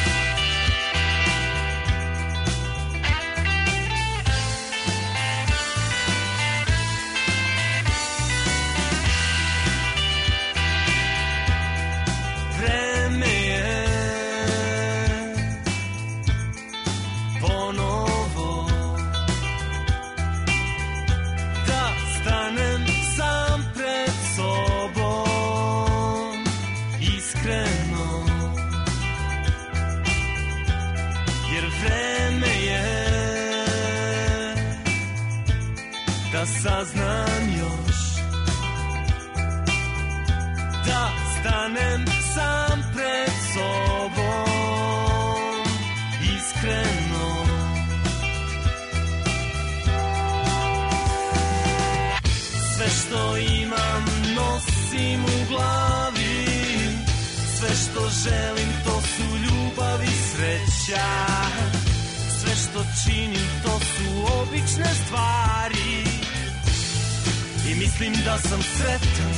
Speaker 18: Saznam još, da stanem sam pred sobom, iskreno. Sve što imam nosim u glavi, sve što želim to su ljubav i sreća, sve što činim to su obične stvari i mislim da sam sretan.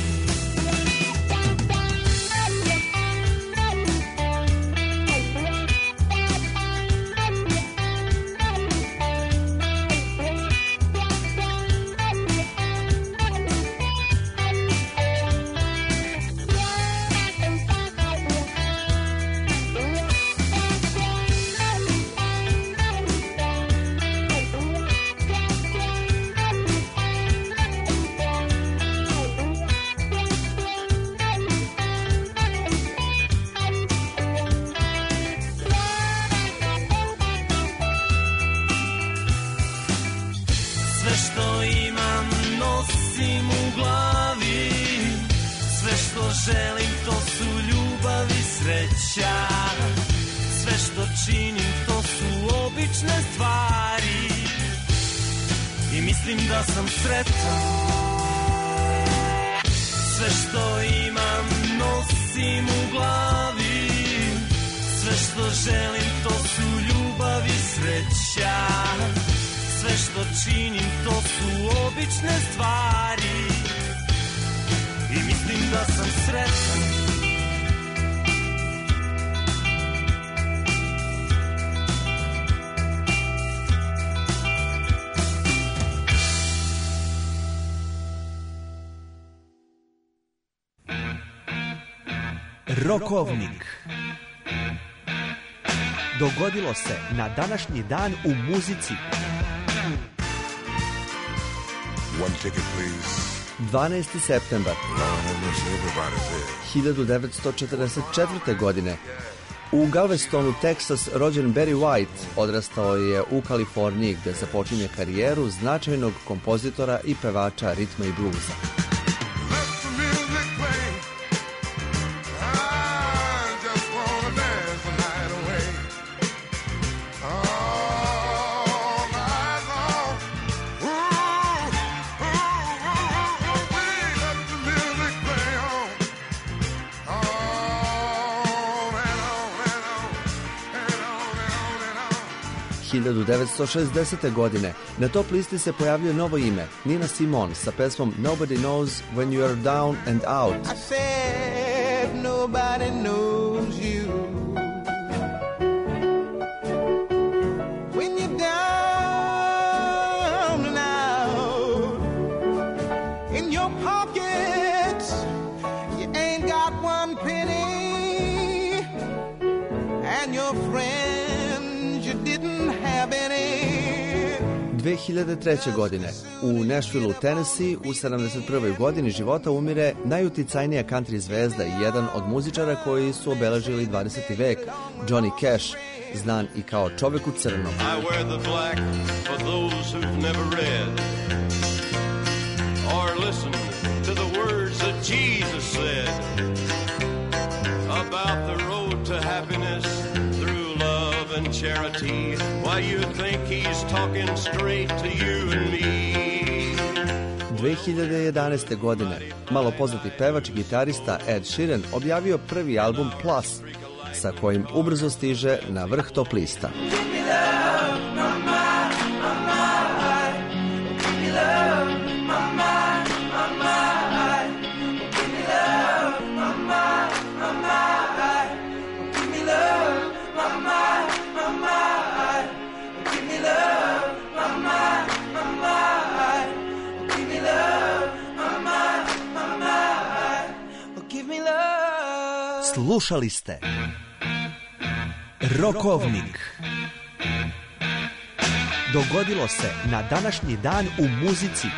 Speaker 7: što želim to su ljubav i sreća. Sve što činim to su obične stvari i mislim da sam sretan. Sve što imam nosim u glavi, sve što želim to su ljubav i sreća. Sve što činim to su obične stvari i mislim da sam sretan.
Speaker 4: Rokovnik. Dogodilo se na današnji dan u muzici.
Speaker 8: One ticket, please.
Speaker 23: dvanaesti septembar hiljadu devetsto četrdeset četvrte. godine u Galvestonu, Texas, rođen Barry White odrastao je u Kaliforniji gde započinje karijeru značajnog kompozitora i pevača ritma i bluza. hiljadu devetsto šezdesete. godine na top listi se pojavljuje novo ime, Nina Simone sa pesmom Nobody Knows When You Are Down and Out.
Speaker 7: I said nobody knows you when you're down and out. In your pockets you ain't got one penny, and your friends you didn't.
Speaker 23: dve hiljade treće. godine u Nashvilleu, Tennessee, u sedamdeset prvoj. godini života umire najuticajnija country zvezda i jedan od muzičara koji su obeležili dvadeseti vek, Johnny Cash, znan i kao čovek u crnom.
Speaker 24: I wear the black for those who've never read or listened to the words that Jesus said about the road to happiness and charity. Why you think he's talking straight to you and me?
Speaker 23: dve hiljade jedanaeste. godine malo poznati pevač i gitarista Ed Sheeran objavio prvi album Plus, sa kojim ubrzo stiže na vrh top lista.
Speaker 4: Slušali ste Rokovnik. Dogodilo se na današnji dan u muzici.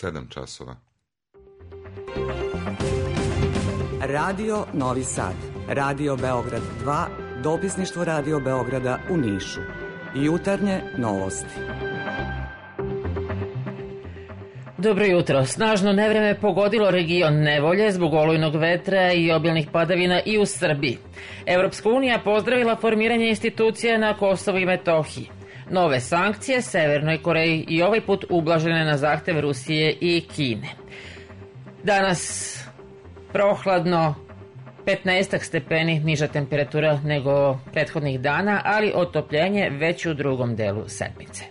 Speaker 8: sedam časova.
Speaker 9: Radio Novi Sad, Radio Beograd dva, dopisništvo Radio Beograda u Nišu. Jutarnje novosti.
Speaker 10: Dobro jutro. Snažno nevreme pogodilo region nevolje zbog olujnog vetra i obilnih padavina i u Srbiji. Evropska unija pozdravila formiranje institucija na Kosovu i Metohiji. Nove sankcije Severnoj Koreji i ovaj put ublažene na zahtev Rusije i Kine. Danas prohladno, petnaestak stepeni niža temperatura nego prethodnih dana, ali otopljenje već u drugom delu sedmice.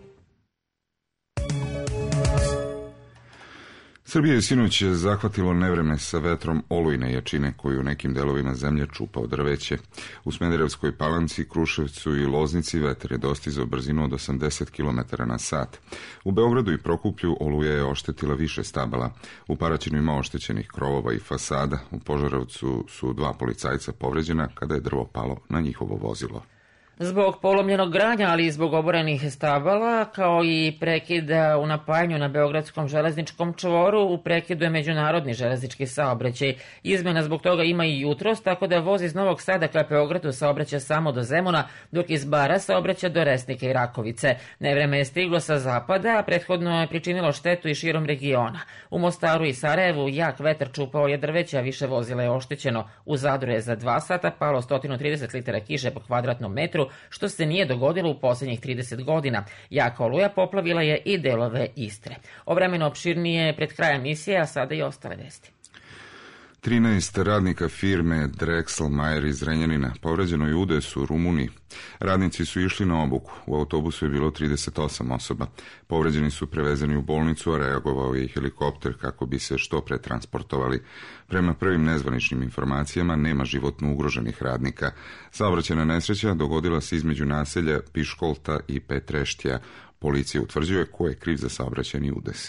Speaker 11: Srbija je sinoć zahvatilo nevreme sa vetrom olujne jačine koji u nekim delovima zemlje čupao drveće. U Smederevskoj Palanci, Kruševcu i Loznici vetar je dostizao brzinu od osamdeset kilometara na sat. U Beogradu i Prokuplju oluja je oštetila više stabala. U Paraćinu ima oštećenih krovova i fasada. U Požarevcu su dva policajca povređena kada je drvo palo na njihovo vozilo.
Speaker 10: Zbog polomljenog granja, ali i zbog oborenih stabala, kao i prekida u napajanju na Beogradskom železničkom čvoru, u prekidu je međunarodni železnički saobraćaj. Izmena zbog toga ima i jutros, tako da voz iz Novog Sada ka Beogradu saobraća samo do Zemuna, dok iz Bara saobraća do Resnika i Rakovice. Nevreme je stiglo sa zapada, a prethodno je pričinilo štetu i širom regiona. U Mostaru i Sarajevu jak vetar čupao je drveće, a više vozila je oštećeno. U Zadru je za dva sata palo sto trideset litara kiše po kvadratnom metru, što se nije dogodilo u posljednjih trideset godina. Jaka oluja poplavila je i delove Istre. O vremenu opširnije pred krajem emisije, a sada i ostale vesti.
Speaker 11: trinaest radnika firme Drexel-Mayer iz Renjanina povređeno je u udesu u Rumuniji. Radnici su išli na obuku. U autobusu je bilo trideset osam osoba. Povređeni su prevezeni u bolnicu, a reagovao je i helikopter kako bi se što pre transportovali. Prema prvim nezvaničnim informacijama nema životno ugroženih radnika. Saobraćajna nesreća dogodila se između naselja Piškolta i Petreštija. Policija utvrđuje ko je kriv za saobraćajni udes.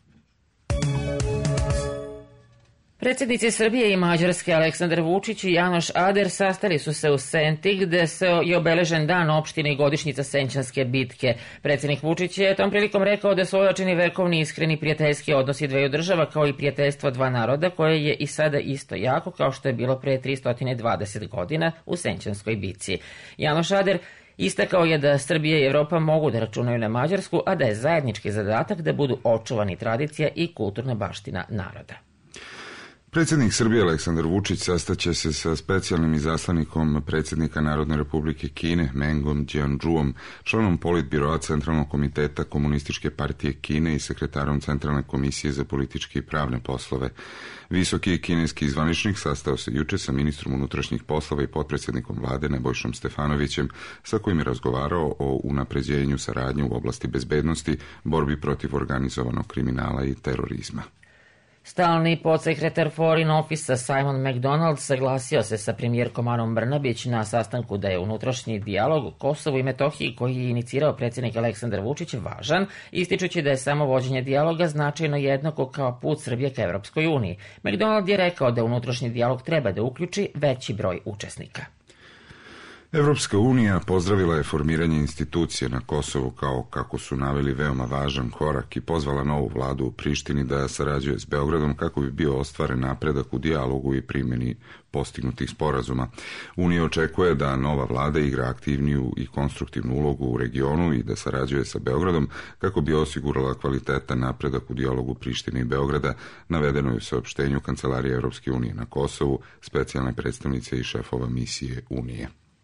Speaker 10: Predsjednici Srbije i Mađarske Aleksandar Vučić i Janoš Ader sastali su se u Senti, gde se je obeležen dan opštine i godišnjica Senćanske bitke. Predsjednik Vučić je tom prilikom rekao da su ojačani vekovni iskreni prijateljski odnosi dveju država kao i prijateljstvo dva naroda, koje je i sada isto jako kao što je bilo pre tristo dvadeset godina u Senćanskoj bitci. Janoš Ader istakao je da Srbija i Evropa mogu da računaju na Mađarsku, a da je zajednički zadatak da budu očuvani tradicija i kulturna baština naroda.
Speaker 11: Predsjednik Srbije Aleksandar Vučić sastaće se sa specijalnim izaslanikom predsjednika Narodne republike Kine Mengom Jianzhuom, članom politbiroa Centralnog komiteta Komunističke partije Kine i sekretarom Centralne komisije za političke i pravne poslove. Visoki kineski zvaničnik sastao se juče sa ministrom unutrašnjih poslova i potpredsjednikom vlade Nebojšom Stefanovićem, sa kojim je razgovarao o unapređenju saradnje u oblasti bezbednosti, borbi protiv organizovanog kriminala i terorizma.
Speaker 10: Stalni podsekretar Foreign Office Simon McDonald saglasio se sa premijerkom Anom Brnabić na sastanku da je unutrašnji dijalog u Kosovu i Metohiji koji je inicirao predsjednik Aleksandar Vučić važan, ističući da je samo vođenje dijaloga značajno jednako kao put Srbije ka Evropskoj uniji. McDonald je rekao da unutrašnji dijalog treba da uključi veći broj učesnika.
Speaker 11: Evropska unija pozdravila je formiranje institucije na Kosovu kao, kako su naveli, veoma važan korak i pozvala novu vladu u Prištini da sarađuje s Beogradom kako bi bio ostvaren napredak u dijalogu i primjeni postignutih sporazuma. Unija očekuje da nova vlada igra aktivniju i konstruktivnu ulogu u regionu i da sarađuje sa Beogradom kako bi osigurala kvalitetan napredak u dijalogu Prištine i Beograda, navedeno je u saopštenju Kancelarije Evropske unije na Kosovu, specijalne predstavnice i šefova misije Unije.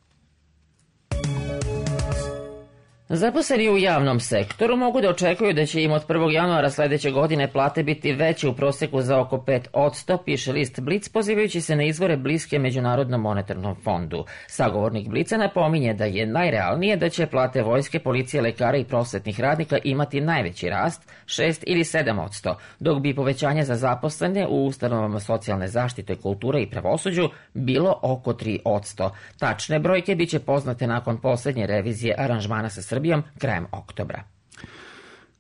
Speaker 10: Zaposleni u javnom sektoru mogu da očekuju da će im od prvog januara sledeće godine plate biti veće u proseku za oko pet posto, piše list Blic, pozivajući se na izvore bliske Međunarodnom monetarnom fondu. Sagovornik Blica napominje da je najrealnije da će plate vojske, policije, lekara i prosvetnih radnika imati najveći rast, šest ili sedam posto, dok bi povećanje za zaposlene u ustanovama socijalne zaštite, kulture i pravosuđu bilo oko tri posto. Tačne brojke biće poznate nakon poslednje revizije aranžmana sa Srbijom krajem oktobra.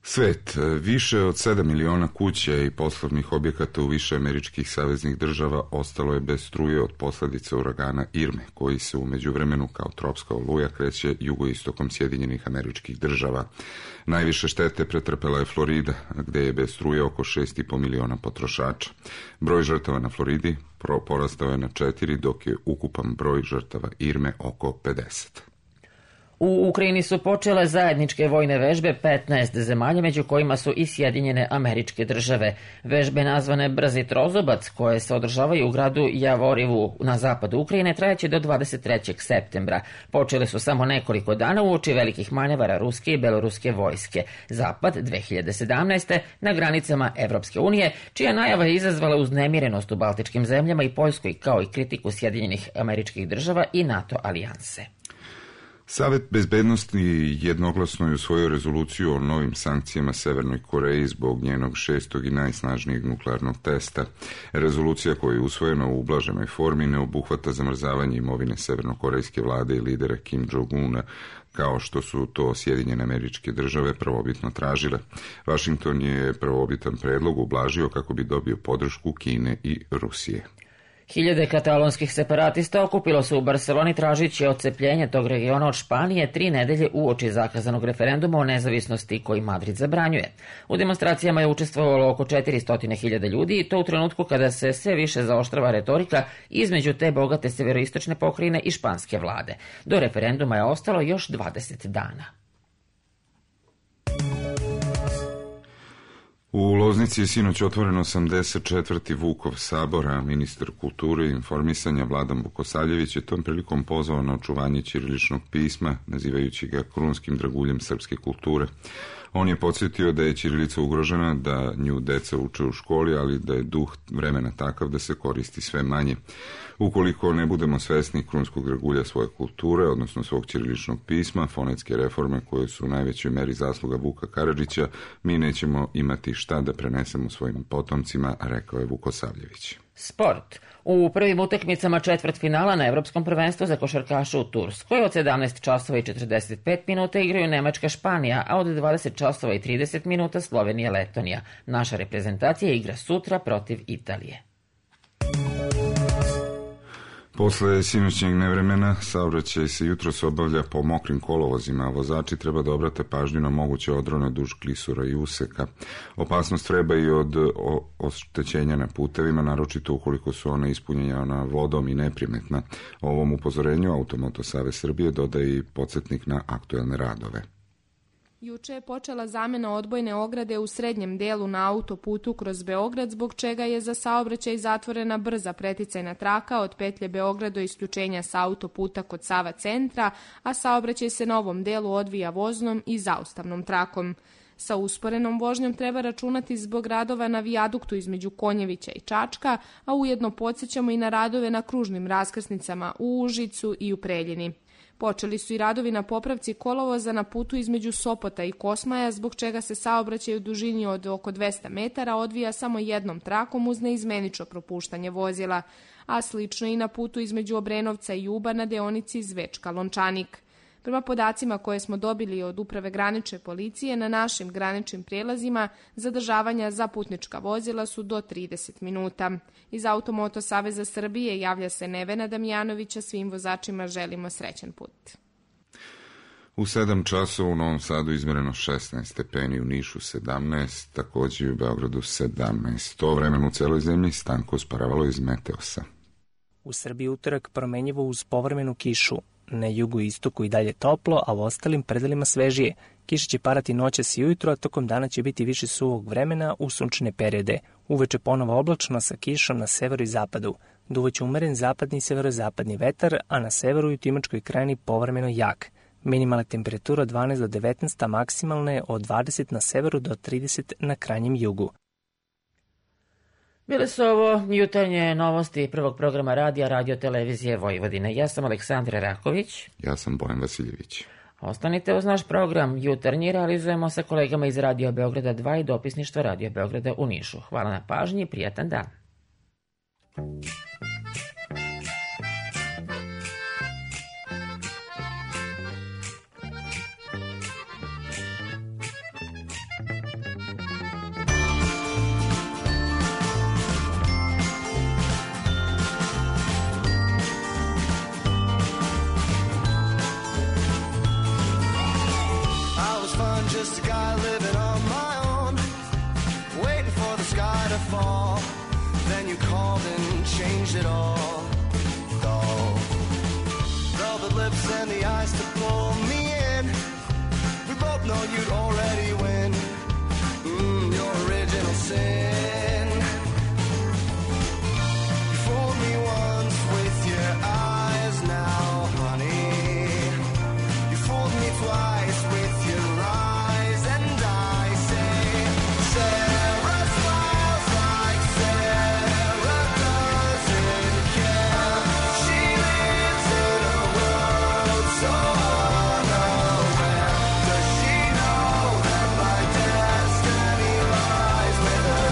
Speaker 11: Svet. Više od sedam miliona kuća i poslovnih objekata u više američkih saveznih država ostalo je bez struje od posledica uragana Irme, koji se u međuvremenu kao tropska oluja kreće jugoistokom Sjedinjenih američkih država. Najviše štete pretrpela je Florida, gde je bez struje oko šest i po miliona potrošača. Broj žrtava na Floridi porastao je na četiri, dok je ukupan broj žrtava Irme oko pedeset.
Speaker 10: U Ukrajini su počele zajedničke vojne vežbe petnaest zemalja, među kojima su i Sjedinjene američke države. Vežbe nazvane Brzi trozobac, koje se održavaju u gradu Javorivu na zapadu Ukrajine, trajaće do dvadeset trećeg septembra. Počele su samo nekoliko dana uoči velikih manevara ruske i beloruske vojske. Zapad dve hiljade sedamnaeste. na granicama Evropske unije, čija najava je izazvala uznemirenost u baltičkim zemljama i Poljskoj, kao i kritiku Sjedinjenih američkih država i NATO alijanse.
Speaker 11: Savet bezbednosti jednoglasno je usvojio rezoluciju o novim sankcijama Severnoj Koreji zbog njenog šestog i najsnažnijeg nuklearnog testa. Rezolucija koja je usvojena u ublaženoj formi ne obuhvata zamrzavanje imovine severnokorejske vlade i lidera Kim Jong-una, kao što su to Sjedinjene američke države prvobitno tražile. Washington je prvobitan predlog ublažio kako bi dobio podršku Kine i Rusije.
Speaker 10: Hiljade katalonskih separatista okupilo se u Barceloni tražići odcepljenje tog regiona od Španije tri nedelje uoči zakazanog referenduma o nezavisnosti koji Madrid zabranjuje. U demonstracijama je učestvovalo oko četiristo hiljada ljudi i to u trenutku kada se sve više zaoštrava retorika između te bogate severoistočne pokrajine i španske vlade. Do referenduma je ostalo još dvadeset dana.
Speaker 11: U Loznici je sinoć otvoren osamdeset četvrti Vukov sabor, a ministar kulture i informisanja Vladan Vukosavljević je tom prilikom pozvao na očuvanje ćiriličnog pisma, nazivajući ga krunskim draguljem srpske kulture. On je podsjetio da je ćirilica ugrožena, da nju deca uče u školi, ali da je duh vremena takav da se koristi sve manje. Ukoliko ne budemo svesni krunskog dragulja svoje kulture, odnosno svog ćiriličnog pisma, fonetske reforme koje su u najvećoj meri zasluga Vuka Karadžića, mi nećemo imati šta da prenesemo svojim potomcima, rekao je Vukosavljević.
Speaker 10: Sport. U prvim utakmicama četvrtfinala na Evropskom prvenstvu za košarkaše u Turskoj od sedamnaest časova i četrdeset pet minuta igraju Nemačka Španija, a od dvadeset časova i trideset minuta Slovenija Letonija. Naša reprezentacija igra sutra protiv Italije.
Speaker 11: Posle sinoćnjeg nevremena, saobraćaj se jutros obavlja po mokrim kolovozima, a vozači treba da obrate pažnju na moguće odrone duž klisura i useka. Opasnost treba i od oštećenja na putevima, naročito ukoliko su ona ispunjena vodom i neprimetna. Ovom upozorenju Automoto Savez Srbije dodaje i podsjetnik na aktuelne radove.
Speaker 12: Juče je počela zamena odbojne ograde u srednjem delu na autoputu kroz Beograd, zbog čega je za saobraćaj zatvorena brza preticajna traka od petlje Beograd do isključenja sa autoputa kod Sava centra, a saobraćaj se na ovom delu odvija voznom i zaustavnom trakom. Sa usporenom vožnjom treba računati zbog radova na vijaduktu između Konjevića i Čačka, a ujedno podsjećamo i na radove na kružnim raskrsnicama u Užicu i u Preljini. Počeli su i radovi na popravci kolovoza na putu između Sopota i Kosmaja, zbog čega se saobraćaj u dužini od oko dvesta metara odvija samo jednom trakom uz neizmenično propuštanje vozila, a slično i na putu između Obrenovca i Juba na deonici Zvečka-Lončanik. Prema podacima koje smo dobili od Uprave granične policije, na našim graničnim prijelazima zadržavanja za putnička vozila su do trideset minuta. Iz Automoto Saveza Srbije javlja se Nevena Damjanovića, svim vozačima želimo srećan put.
Speaker 11: U sedam časova u Novom Sadu izmereno šesnaest stepeni, u Nišu sedamnaest, takođe i u Beogradu sedamnaest. To vremeno u celoj zemlji Stanko sparavalo iz Meteosa.
Speaker 14: U Srbiji utorak promenjivo uz povremenu kišu. Na jugu i istoku i dalje toplo, a u ostalim predelima svežije. Kiša će parati noćas i ujutro, a tokom dana će biti više suvog vremena u sunčne periode. Uveče ponovo oblačno sa kišom na severu i zapadu. Duvaće umeren zapadni i severozapadni vetar, a na severu i u Timočkoj krajini povremeno jak. Minimalna temperatura od dvanaest do devetnaest, a maksimalne od dvadeset na severu do trideset na krajnjem jugu.
Speaker 10: Bile su ovo jutarnje novosti prvog programa radija Radio Televizije Vojvodine. Ja sam Aleksandra Raković.
Speaker 11: Ja sam Bojan Vasiljević.
Speaker 10: Ostanite uz naš program. Jutarnji realizujemo sa kolegama iz Radio Beograda dva i dopisništva Radio Beograda u Nišu. Hvala na pažnji i prijatan dan.
Speaker 7: you called and changed it all. Though velvet lips and the eyes to pull me in. We both know you'd already win. Mm, your original sin. You fooled me once with your eyes now, honey. You fooled me twice with your eyes, and I say, Sarah smiles like Sarah doesn't care. She lives in a world so unaware. Does she know that my destiny lies with her?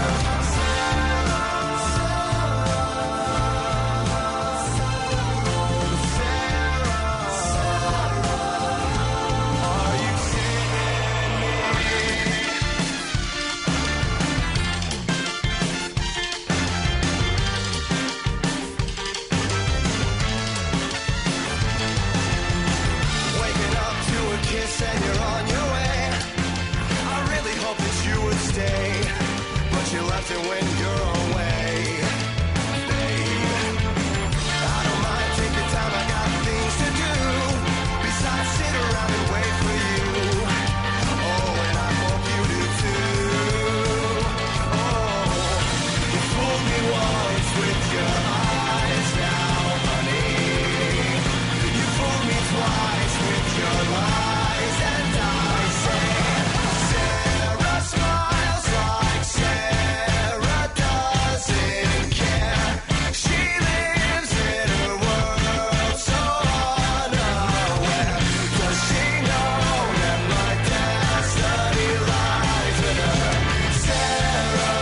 Speaker 7: Waking up to a kiss and you're on your way. I really hope that you would stay, but you left it when you're away. Babe, I don't mind, take your time, I got things to do. Besides, sit around and wait for you. Oh, and I hope you do too. Oh, you fooled me once with your eyes now, honey. You fooled me twice with your lies, and I say, Sarah smiles like Sarah doesn't care. She lives in a world so unaware. Does she know that my destiny lies with her? Sarah,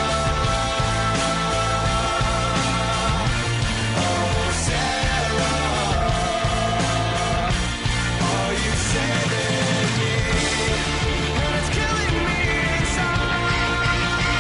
Speaker 7: oh Sarah, are you saving me? And it's killing me inside,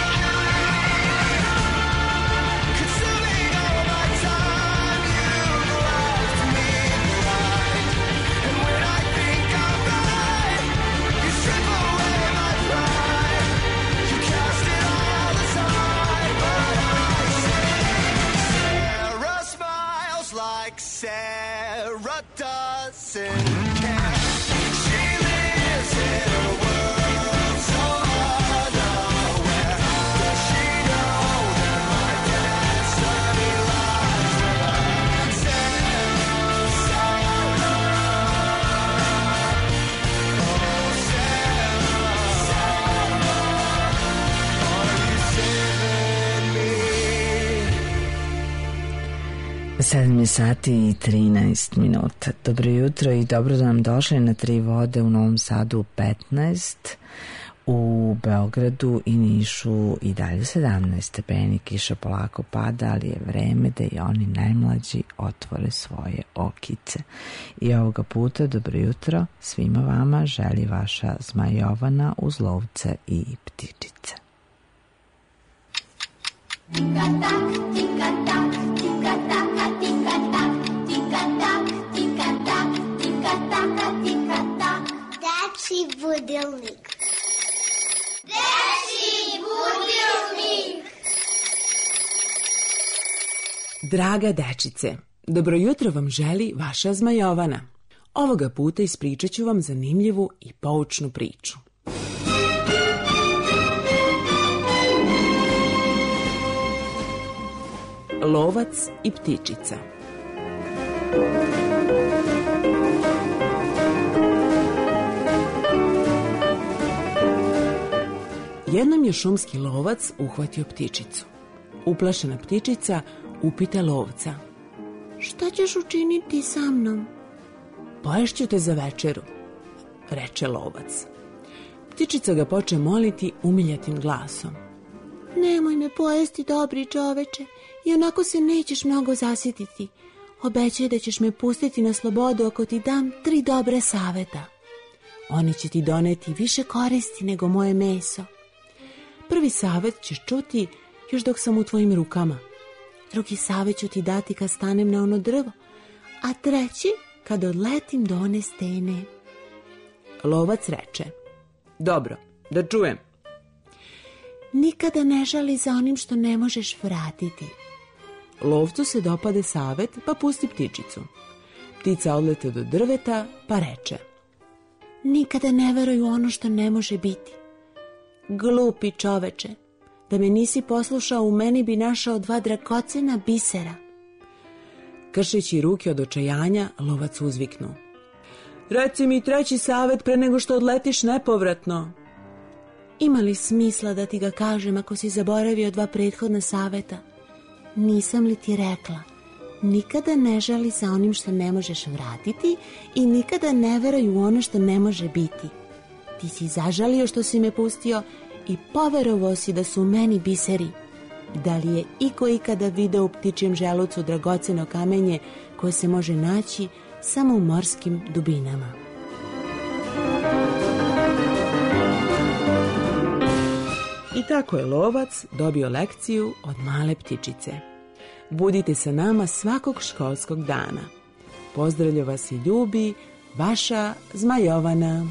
Speaker 7: consuming all my time. You've left me blind, and when I think I'm right, you strip away my pride. You cast it all aside, but I say, Sarah smiles like Sarah doesn't care. She lives in a world so unaware. Does she know that my destiny lies with her? Sarah, Sarah, oh Sarah, Sarah, are you saving me?
Speaker 6: sedam je sati i trinaest minuta. Dobro jutro i dobro da nam došli na Tri vode u Novom Sadu petnaest, u Beogradu i Nišu i dalje sedamnaest stepeni. Kiša polako pada, ali je vreme da i oni najmlađi otvore svoje okice. I ovoga puta dobro jutro svima vama želi vaša Zmajovana uz lovce i ptičice.
Speaker 13: Tika-tak, tika-tak, tika-taka, tika-tak, tika-tak, tika-tak, tika-taka, tika-tak. Dečji budilnik. Dečji budilnik.
Speaker 15: Draga dečice, dobro jutro vam želi vaša Zmajovana. Ovoga puta ispričat ću vam zanimljivu i poučnu priču. Lovac i ptičica. Jednom je šumski lovac uhvatio ptičicu. Uplašena ptičica upita lovca:
Speaker 16: Šta ćeš učiniti sa mnom?
Speaker 15: Poješću te za večeru, reče lovac. Ptičica ga poče moliti umiljatim glasom:
Speaker 16: Nemoj me pojesti, dobri čoveče, i onako se nećeš mnogo zasjetiti. Obećaj da ćeš me pustiti na slobodu ako ti dam tri dobre saveta.
Speaker 15: Oni će ti doneti više koristi nego moje meso. Prvi savet ćeš čuti još dok sam u tvojim rukama.
Speaker 16: Drugi savet ću ti dati kad stanem na ono drvo, a treći kad odletim do one stene.
Speaker 15: Lovac reče: Dobro, da čujem.
Speaker 16: Nikada ne žali za onim što ne možeš vratiti.
Speaker 15: Lovcu se dopade savet, pa pusti ptičicu. Ptica odlete do drveta, pa reče: nikada ne veruj u ono što ne može biti. Glupi čoveče, da me nisi poslušao, u meni bi našao dva dragocena bisera. Kršeći ruke od očajanja, lovac uzviknu: reci mi treći savet pre nego što odletiš nepovratno. Ima li smisla da ti ga kažem ako si zaboravio dva prethodna saveta? Nisam li ti rekla? Nikada ne žali za onim što ne možeš vratiti i nikada ne veruj u ono što ne može biti. Ti si zažalio što si me pustio i poverovao si da su u meni biseri. Da li je iko ikada video u ptičijem želucu dragoceno kamenje koje se može naći samo u morskim dubinama? I tako je lovac dobio lekciju od male ptičice. Budite sa nama svakog školskog dana. Pozdravlja vas i ljubi vaša Zmajovana.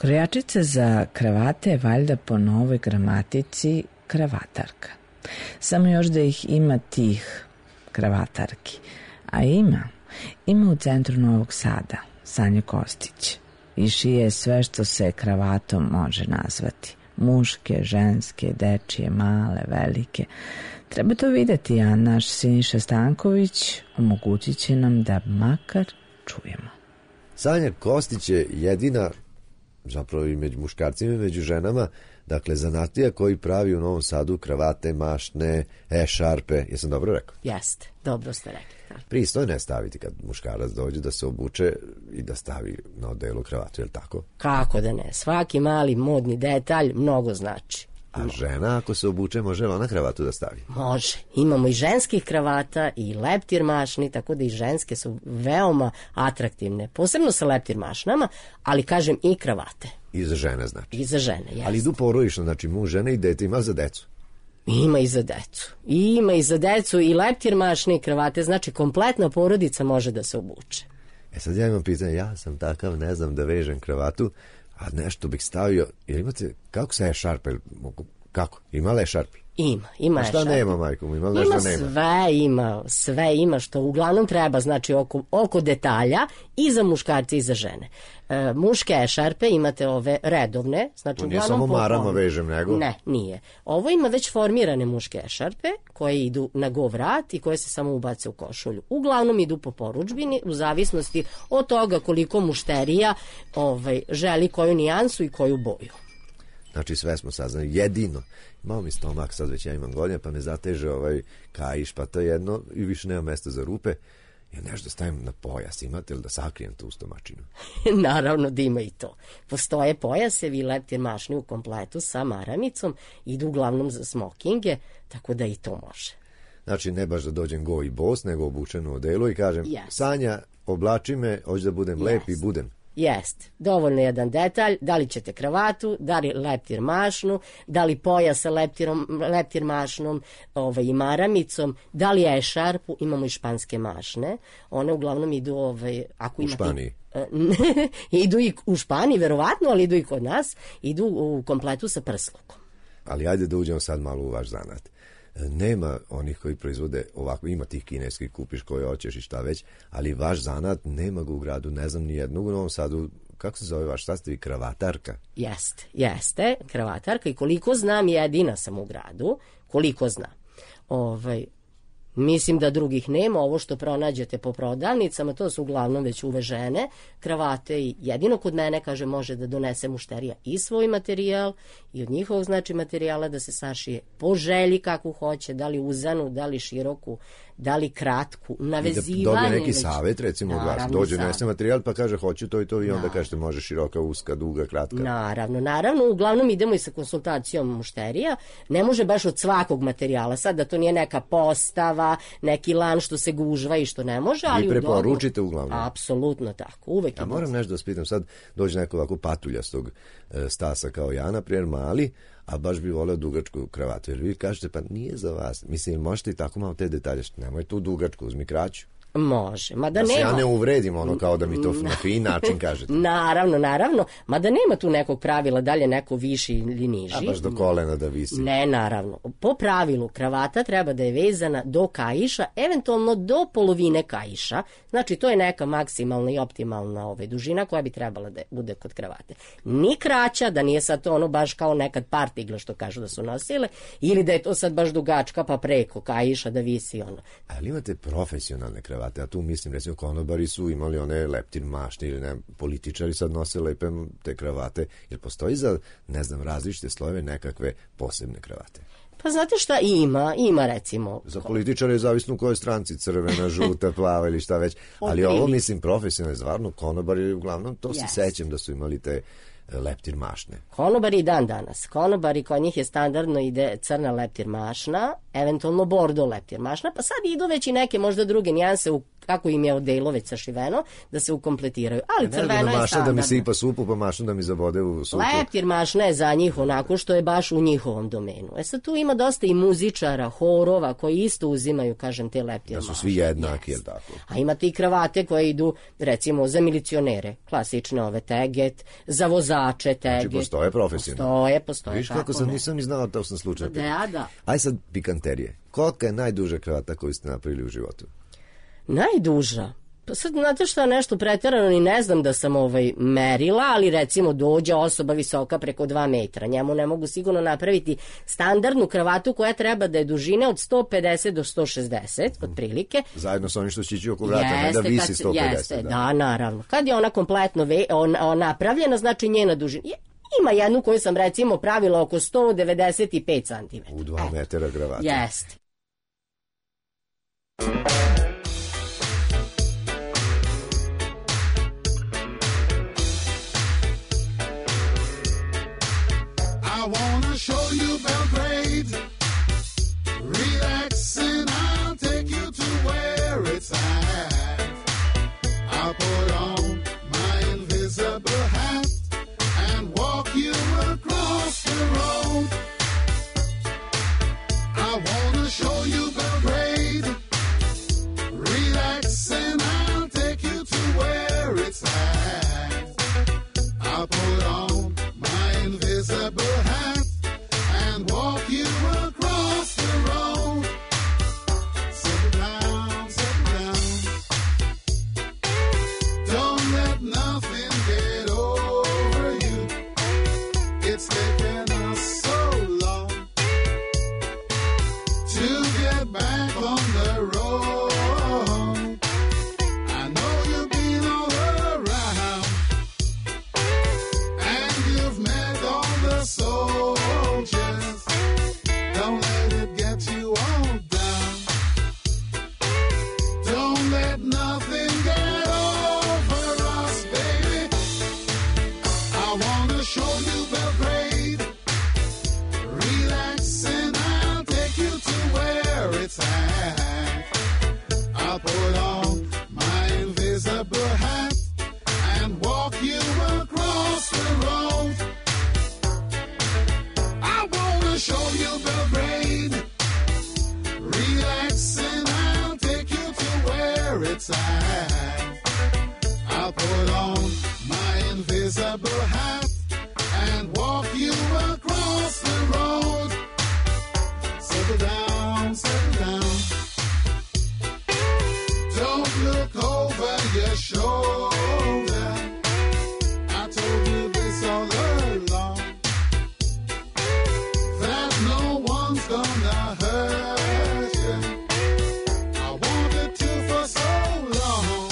Speaker 6: Krojačica za kravate je valjda po novoj gramatici kravatarka. Samo još da ih ima tih kravatarki. A ima. Ima u centru Novog Sada, Sanja Kostić. I šije sve što se kravatom može nazvati. Muške, ženske, dečije, male, velike. Treba to videti, a naš Siniša Stanković omogućit će nam da makar čujemo.
Speaker 17: Sanja Kostić je jedina, zapravo i među muškarcima i među ženama, dakle zanatlija koji pravi u Novom Sadu kravate, mašne, e-šarpe. Jesam dobro rekao?
Speaker 19: Jeste, dobro ste rekli.
Speaker 17: Pristojno je staviti kad muškarac dođe da se obuče i da stavi na odelu kravatu, je li tako?
Speaker 19: Kako da ne, svaki mali modni detalj mnogo znači.
Speaker 17: A žena ako se obuče može li ona kravatu da stavi?
Speaker 19: Može, imamo i ženskih kravata i leptir mašni, tako da i ženske su veoma atraktivne, posebno sa leptir mašnama, ali kažem i kravate.
Speaker 17: I za žene znači?
Speaker 19: I za žene, jeste.
Speaker 17: Ali idu porodično, znači muž, žena i dete, ima za decu?
Speaker 19: Ima i za decu. I ima i za decu i leptir mašne i kravate, znači kompletna porodica može da se obuče.
Speaker 17: E sad ja imam pitanje, ja sam takav, ne znam da vežem kravatu, a nešto bih stavio, jer imate, kako se e-šarpe, kako, ima li e-šarpe?
Speaker 19: Ima, ima
Speaker 17: e-šarpe. A šta nema, majko mu, ima li
Speaker 19: nešto
Speaker 17: nešto nema?
Speaker 19: Sve ima, sve ima što uglavnom treba, znači oko, oko detalja i za muškarce i za žene. E, muške e-šarpe imate ove redovne, znači
Speaker 17: to nije
Speaker 19: uglavnom...
Speaker 17: samo marama vežem, nego?
Speaker 19: Ne, nije. Ovo ima već formirane muške e-šarpe koje idu na go vrat i koje se samo ubace u košulju. Uglavnom idu po poručbini u zavisnosti od toga koliko mušterija ovaj, želi koju nijansu i koju boju.
Speaker 17: Znači sve smo saznali, jedino. Malo mi stomak, sad već ja imam godine, pa me zateže ovaj kaiš, pa to je jedno i više nema mesta za rupe. Ja nešto stavim na pojas, imate li da sakrijem tu stomačinu?
Speaker 19: Naravno da ima i to. Postoje pojasevi i leptir mašni u kompletu sa maramicom, idu uglavnom za smokinge, tako da i to može.
Speaker 17: Znači ne baš da dođem go i bos, nego obučen u odelu i kažem, yes. Sanja, oblači me, hoću da budem yes. lep i budem.
Speaker 19: Jest, dovoljno jedan detalj, da li ćete kravatu, da li leptir mašnu, da li pojas sa leptirom, leptir mašnom ovaj, i maramicom, da li e-šarpu, imamo i španske mašne, one uglavnom idu... Ovaj, ako
Speaker 17: u
Speaker 19: imate,
Speaker 17: Španiji?
Speaker 19: Idu i u Španiji, verovatno, ali idu i kod nas, idu u kompletu sa prslukom.
Speaker 17: Ali ajde da uđemo sad malo u vaš zanat. Nema onih koji proizvode ovako, ima tih kineskih, kupiš koje hoćeš i šta već, ali vaš zanat nema ga u gradu, ne znam ni jednog u Novom Sadu. Kako se zove vaš, šta ste vi, kravatarka?
Speaker 19: Jeste, jeste, kravatarka i koliko znam jedina sam u gradu, koliko znam. Ovaj, mislim da drugih nema, ovo što pronađete po prodavnicama, to su uglavnom već uvežene kravate i jedino kod mene, kaže, može da donese mušterija i svoj materijal i od njihovog znači materijala da se sašije po želji kakvu hoće, da li uzanu, da li široku, da li kratku, navezivanje.
Speaker 17: I da dobije neki savjet, recimo od vas, dođe nese materijal pa kaže hoću to i to i onda kažete može široka, uska, duga, kratka.
Speaker 19: Naravno, naravno, uglavnom idemo i sa konsultacijom mušterija, ne može baš od svakog materijala, sad da to nije neka postava, neki lan što se gužva i što ne može, ali
Speaker 17: vi preporučite uglavnom.
Speaker 19: Apsolutno tako, uvek.
Speaker 17: Ja moram nešto da spitam, sad dođe neko ovako patuljastog e, stasa kao ja, na primjer mali, a baš bi voleo dugačku kravatu, jer vi kažete pa nije za vas, mislim možete i tako malo te detalje, nemoj tu dugačku, uzmi kraću.
Speaker 19: Može, ma da,
Speaker 17: da
Speaker 19: nema.
Speaker 17: se ja ne uvredim, ono kao da mi to na fin način kažete.
Speaker 19: Naravno, naravno, ma da nema tu nekog pravila da li je neko viši ili niži.
Speaker 17: A baš do kolena da visi.
Speaker 19: Ne, naravno. Po pravilu kravata treba da je vezana do kaiša, eventualno do polovine kaiša, znači to je neka maksimalna i optimalna ovaj, dužina koja bi trebala da bude kod kravate. Ni kraća, da nije sad to ono baš kao nekad partigle što kažu da su nosile, ili da je to sad baš dugačka pa preko kaiša da visi ono.
Speaker 17: Ali imate profesionalne kravate. A tu mislim, recimo, konobari su imali one leptir mašne ili ne, političari sad nose lepe te kravate, jer postoji za, ne znam, različite slojeve nekakve posebne kravate.
Speaker 19: Pa znate šta ima? Ima recimo...
Speaker 17: Za političare je zavisno u kojoj stranci, crvena, žuta, plava ili šta već. Ali ovo mislim profesionalno, stvarno, konobari uglavnom, to se sećam da su imali te leptir mašne.
Speaker 19: Konobari i dan danas. Konobari, kod njih je standardno ide crna leptir mašna, eventualno bordo leptir mašna, pa sad idu već i neke možda druge nijanse u kako im je odelo već sašiveno, da se ukompletiraju. Ali
Speaker 17: ne,
Speaker 19: crveno
Speaker 17: da
Speaker 19: je
Speaker 17: mašna
Speaker 19: standardno.
Speaker 17: da mi sipa supu, pa mašna da mi zabode u supu.
Speaker 19: Leptir mašna je za njih onako što je baš u njihovom domenu. E sad tu ima dosta i muzičara, horova koji isto uzimaju, kažem, te leptir mašne.
Speaker 17: Da su svi jednaki, jel tako?
Speaker 19: A ima ti kravate koje idu, recimo, za milicionere, klasične ove teget, za vozače teget.
Speaker 17: Znači postoje profesionalno.
Speaker 19: Postoje, postoje.
Speaker 17: Viš kako sam, nisam ni znao, to sam slučaj.
Speaker 19: Da, da.
Speaker 17: Aj sad pikanterije. Kolika je najduža kravata koju ste napravili u životu?
Speaker 19: Najduža? Pa sad, znate što, nešto pretjerano ni ne znam da sam ovaj merila, ali recimo dođe osoba visoka preko dva metra. Njemu ne mogu sigurno napraviti standardnu kravatu koja treba da je dužine od sto pedeset do sto šezdeset, otprilike.
Speaker 17: Zajedno sa onim što će ići oko vrata, ne da visi sto pedeset.
Speaker 19: Jeste, da. da, naravno. Kad je ona kompletno ve, on, on, napravljena, znači njena dužina... Je, ima jednu koju sam recimo pravila oko sto devedeset pet centimetara.
Speaker 17: U dva metara kravata.
Speaker 19: Jeste.
Speaker 5: I wanna show you Belgrade. Relax and I'll take you to where it's at. I'll put on my invisible hat and walk you across the road. I wanna show you Belgrade. Relax and I'll take you to where it's at. I'll put on my invisible hat and walk you across the road. Settle down, settle down. Don't let nothing get over you. It's taken us so long to get back on the road. I know you've been all around and you've met all the soldiers. Don't let it get you all down. Don't let nothing get over us, baby. I wanna show you Belgrade. Relax and I'll take you to where it's at. I'll put on my invisible hat and walk you across the road. I wanna show you Belgrade. Relax and I'll take you to where it's at. I'll put on my invisible hat and walk you across the road. Settle down, settle down. Don't look over your shoulder. I told you this all along, that no one's gonna hurt you. I wanted to for so long.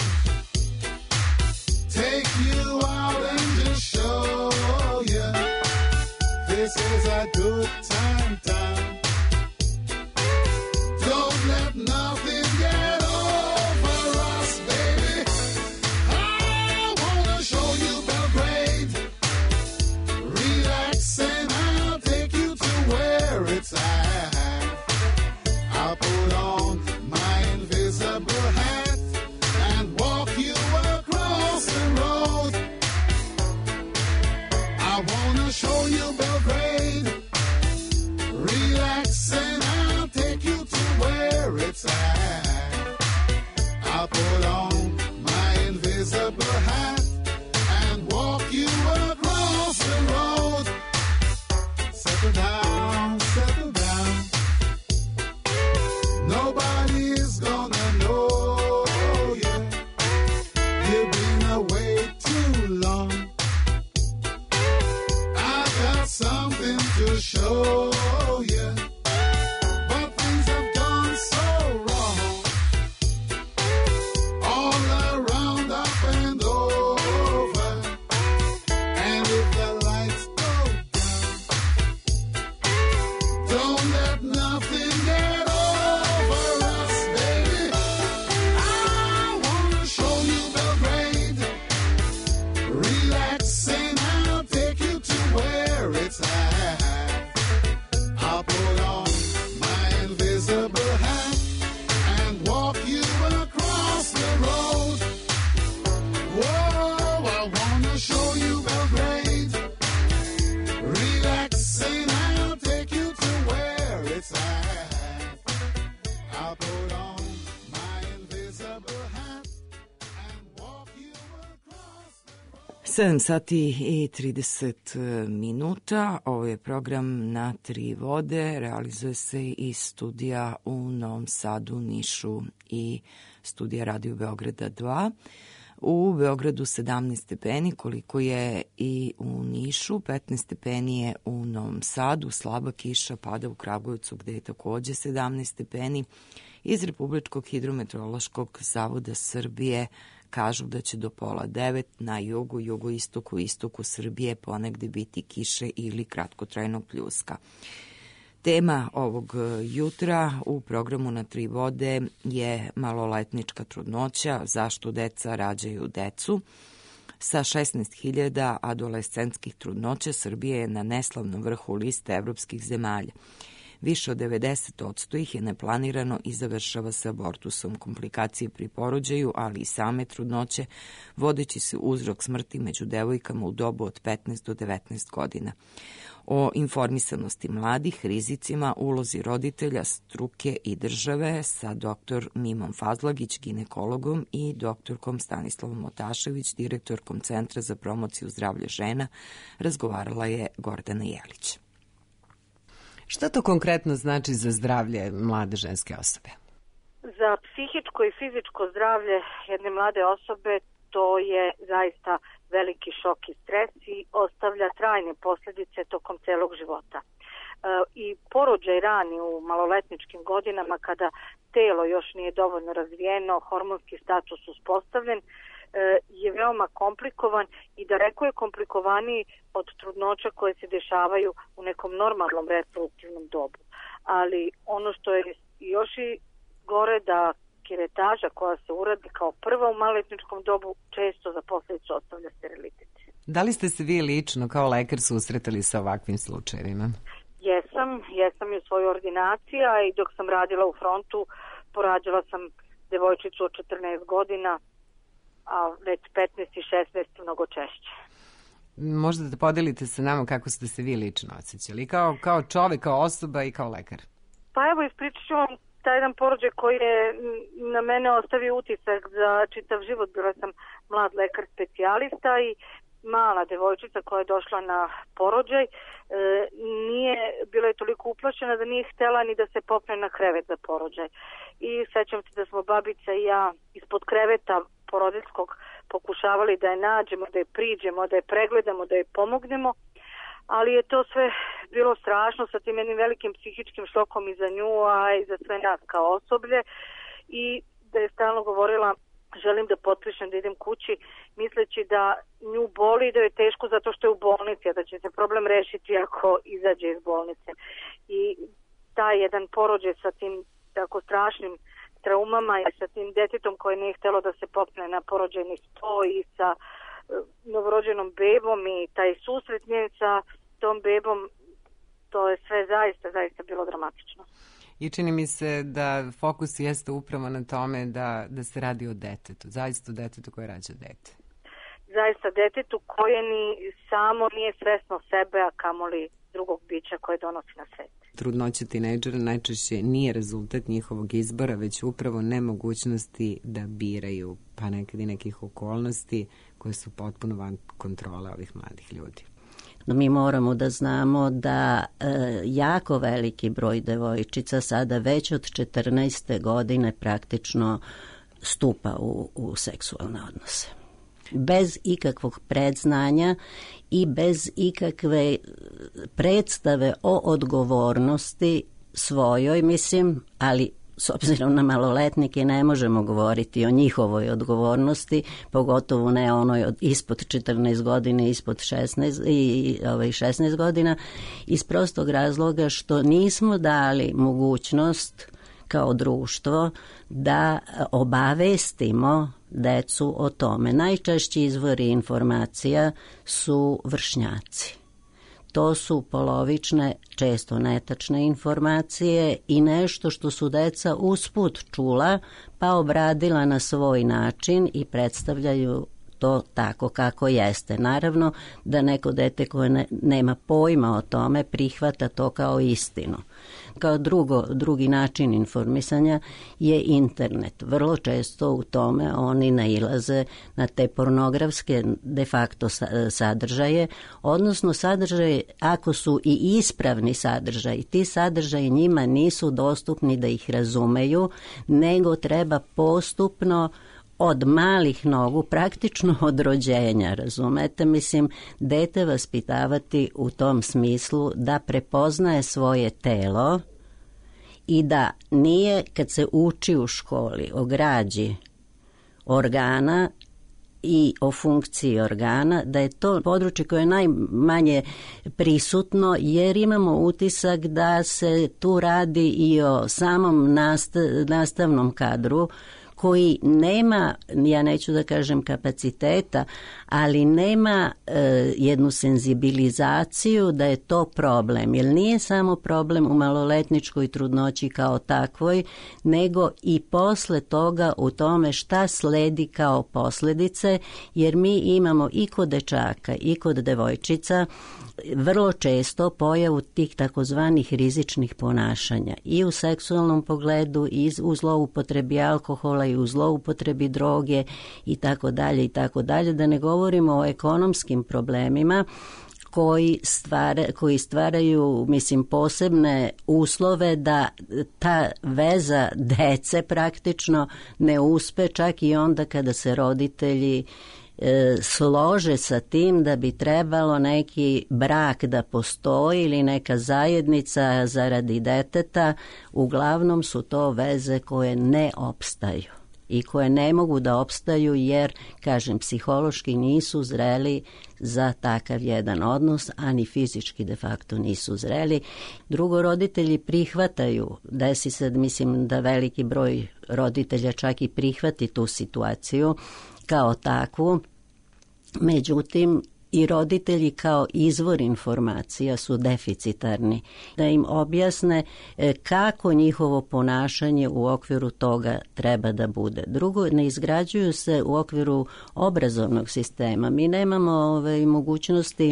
Speaker 1: sedam sati i trideset minuta. Ovo je program Na tri vode. Realizuje se iz studija u Novom Sadu, Nišu i studija Radio Beograda dva. U Beogradu sedamnaest stepeni, koliko je i u Nišu, petnaest stepeni je u Novom Sadu, slaba kiša pada u Kragujevcu gde je takođe sedamnaest stepeni. Iz Republičkog hidrometeorološkog zavoda Srbije kažu da će do pola devet na jugu, jugoistoku, istoku Srbije ponegde biti kiše ili kratkotrajnog pljuska. Tema ovog jutra u programu Na tri vode je maloletnička trudnoća, zašto deca rađaju decu. Sa šesnaest hiljada adolescentskih trudnoća Srbija je na neslavnom vrhu liste evropskih zemalja. Više od devedeset posto ih je neplanirano i završava se abortusom. Komplikacije pri porođaju, ali i same trudnoće, vodeći se uzrok smrti među devojkama u dobu od petnaest do devetnaest godina. O informisanosti mladih, rizicima, ulozi roditelja, struke i države sa doktor Mimom Fazlagić, ginekologom, i doktorkom Stanislavom Otašević, direktorkom Centra za promociju zdravlja žena, razgovarala je Gordana Jelić.
Speaker 2: Šta to konkretno znači za zdravlje mlade ženske osobe?
Speaker 20: Za psihičko i fizičko zdravlje jedne mlade osobe to je zaista veliki šok i stres i ostavlja trajne posljedice tokom celog života. E, I porođaj rani u maloletničkim godinama, kada telo još nije dovoljno razvijeno, hormonski status uspostavljen, je veoma komplikovan i daleko je komplikovaniji od trudnoća koje se dešavaju u nekom normalnom reproduktivnom dobu. Ali ono što je još i gore, da kiretaža koja se uradi kao prva u maloletničkom dobu često za posljedicu ostavlja sterilitet.
Speaker 2: Da li ste se vi lično kao lekar susretali sa ovakvim slučajevima?
Speaker 20: Jesam, jesam i u svojoj ordinaciji, a i dok sam radila u frontu porađala sam devojčicu od četrnaest godina, a već petnaest i šesnaest mnogo češće.
Speaker 2: Možda da podelite sa nama kako ste se vi lično osjećali, kao, kao čovek, kao osoba i kao lekar?
Speaker 20: Pa evo, ispričat ću vam taj jedan porođaj koji je na mene ostavio utisak za čitav život. Bila sam mlad lekar specijalista i mala devojčica koja je došla na porođaj e, nije bila je toliko uplašena da nije htela ni da se popne na krevet za porođaj. I sećam se da smo babica i ja ispod kreveta porodiljskog pokušavali da je nađemo, da je priđemo, da je pregledamo, da je pomognemo, ali je to sve bilo strašno sa tim jednim velikim psihičkim šokom i za nju, a i za sve nas kao osoblje, i da je stalno govorila želim da potpišem da idem kući, misleći da nju boli i da je teško zato što je u bolnici, a da će se problem rešiti ako izađe iz bolnice. I taj jedan porođaj sa tim tako strašnim traumama i sa tim detetom koje nije htjelo da se popne na porođajni sto i sa novorođenom bebom i taj susret njen sa tom bebom, to je sve zaista, zaista bilo dramatično.
Speaker 2: I čini mi se da fokus jeste upravo na tome da, da se radi o detetu, zaista o detetu koje rađa dete.
Speaker 20: Zaista detetu koje ni samo nije svesno sebe, a kamoli drugog bića koje donosi na svet.
Speaker 2: Trudnoća tinejdžera najčešće nije rezultat njihovog izbora, već upravo nemogućnosti da biraju, pa nekad i nekih okolnosti koje su potpuno van kontrole ovih mladih ljudi.
Speaker 21: No, mi moramo da znamo da e, jako veliki broj devojčica sada već od četrnaeste godine praktično stupa u, u seksualne odnose. Bez ikakvog predznanja i bez ikakve predstave o odgovornosti svojoj, mislim, ali s obzirom na maloletnike ne možemo govoriti o njihovoj odgovornosti, pogotovo ne onoj od ispod četrnaest godina, ispod šesnaest i ovaj šesnaest godina, iz prostog razloga što nismo dali mogućnost kao društvo da obavestimo decu o tome. Najčešći izvori informacija su vršnjaci. To su polovične, često netačne informacije i nešto što su deca usput čula pa obradila na svoj način i predstavljaju to tako kako jeste. Naravno da neko dete koje ne, nema pojma o tome prihvata to kao istinu. Kao drugo, drugi način informisanja je internet. Vrlo često u tome oni nailaze na te pornografske de facto sadržaje, odnosno sadržaje, ako su i ispravni sadržaji, ti sadržaji njima nisu dostupni da ih razumeju, nego treba postupno od malih nogu, praktično od rođenja, razumete? Mislim, dete vaspitavati u tom smislu da prepoznaje svoje telo i da nije, kad se uči u školi o građi organa i o funkciji organa, da je to područje koje je najmanje prisutno, jer imamo utisak da se tu radi i o samom nastavnom kadru koji nema, ja neću da kažem kapaciteta, ali nema e, jednu senzibilizaciju da je to problem. Jer nije samo problem u maloletničkoj trudnoći kao takvoj, nego i posle toga u tome šta sledi kao posljedice, jer mi imamo i kod dečaka i kod devojčica vrlo često pojavu tih takozvanih rizičnih ponašanja i u seksualnom pogledu, i u zloupotrebi alkohola, i u zloupotrebi droge i tako dalje i tako dalje, da ne govorimo o ekonomskim problemima koji, stvara, koji stvaraju, mislim, posebne uslove da ta veza dece praktično ne uspe čak i onda kada se roditelji e, slože sa tim da bi trebalo neki brak da postoji ili neka zajednica zaradi deteta. Uglavnom su to veze koje ne opstaju i koje ne mogu da opstaju jer, kažem, psihološki nisu zreli za takav jedan odnos, a ni fizički de facto nisu zreli. Drugo, roditelji prihvataju, desi se, mislim da veliki broj roditelja čak i prihvati tu situaciju kao takvu, međutim, i roditelji kao izvor informacija su deficitarni, da im objasne kako njihovo ponašanje u okviru toga treba da bude. Drugo, ne izgrađuju se u okviru obrazovnog sistema. Mi nemamo ove mogućnosti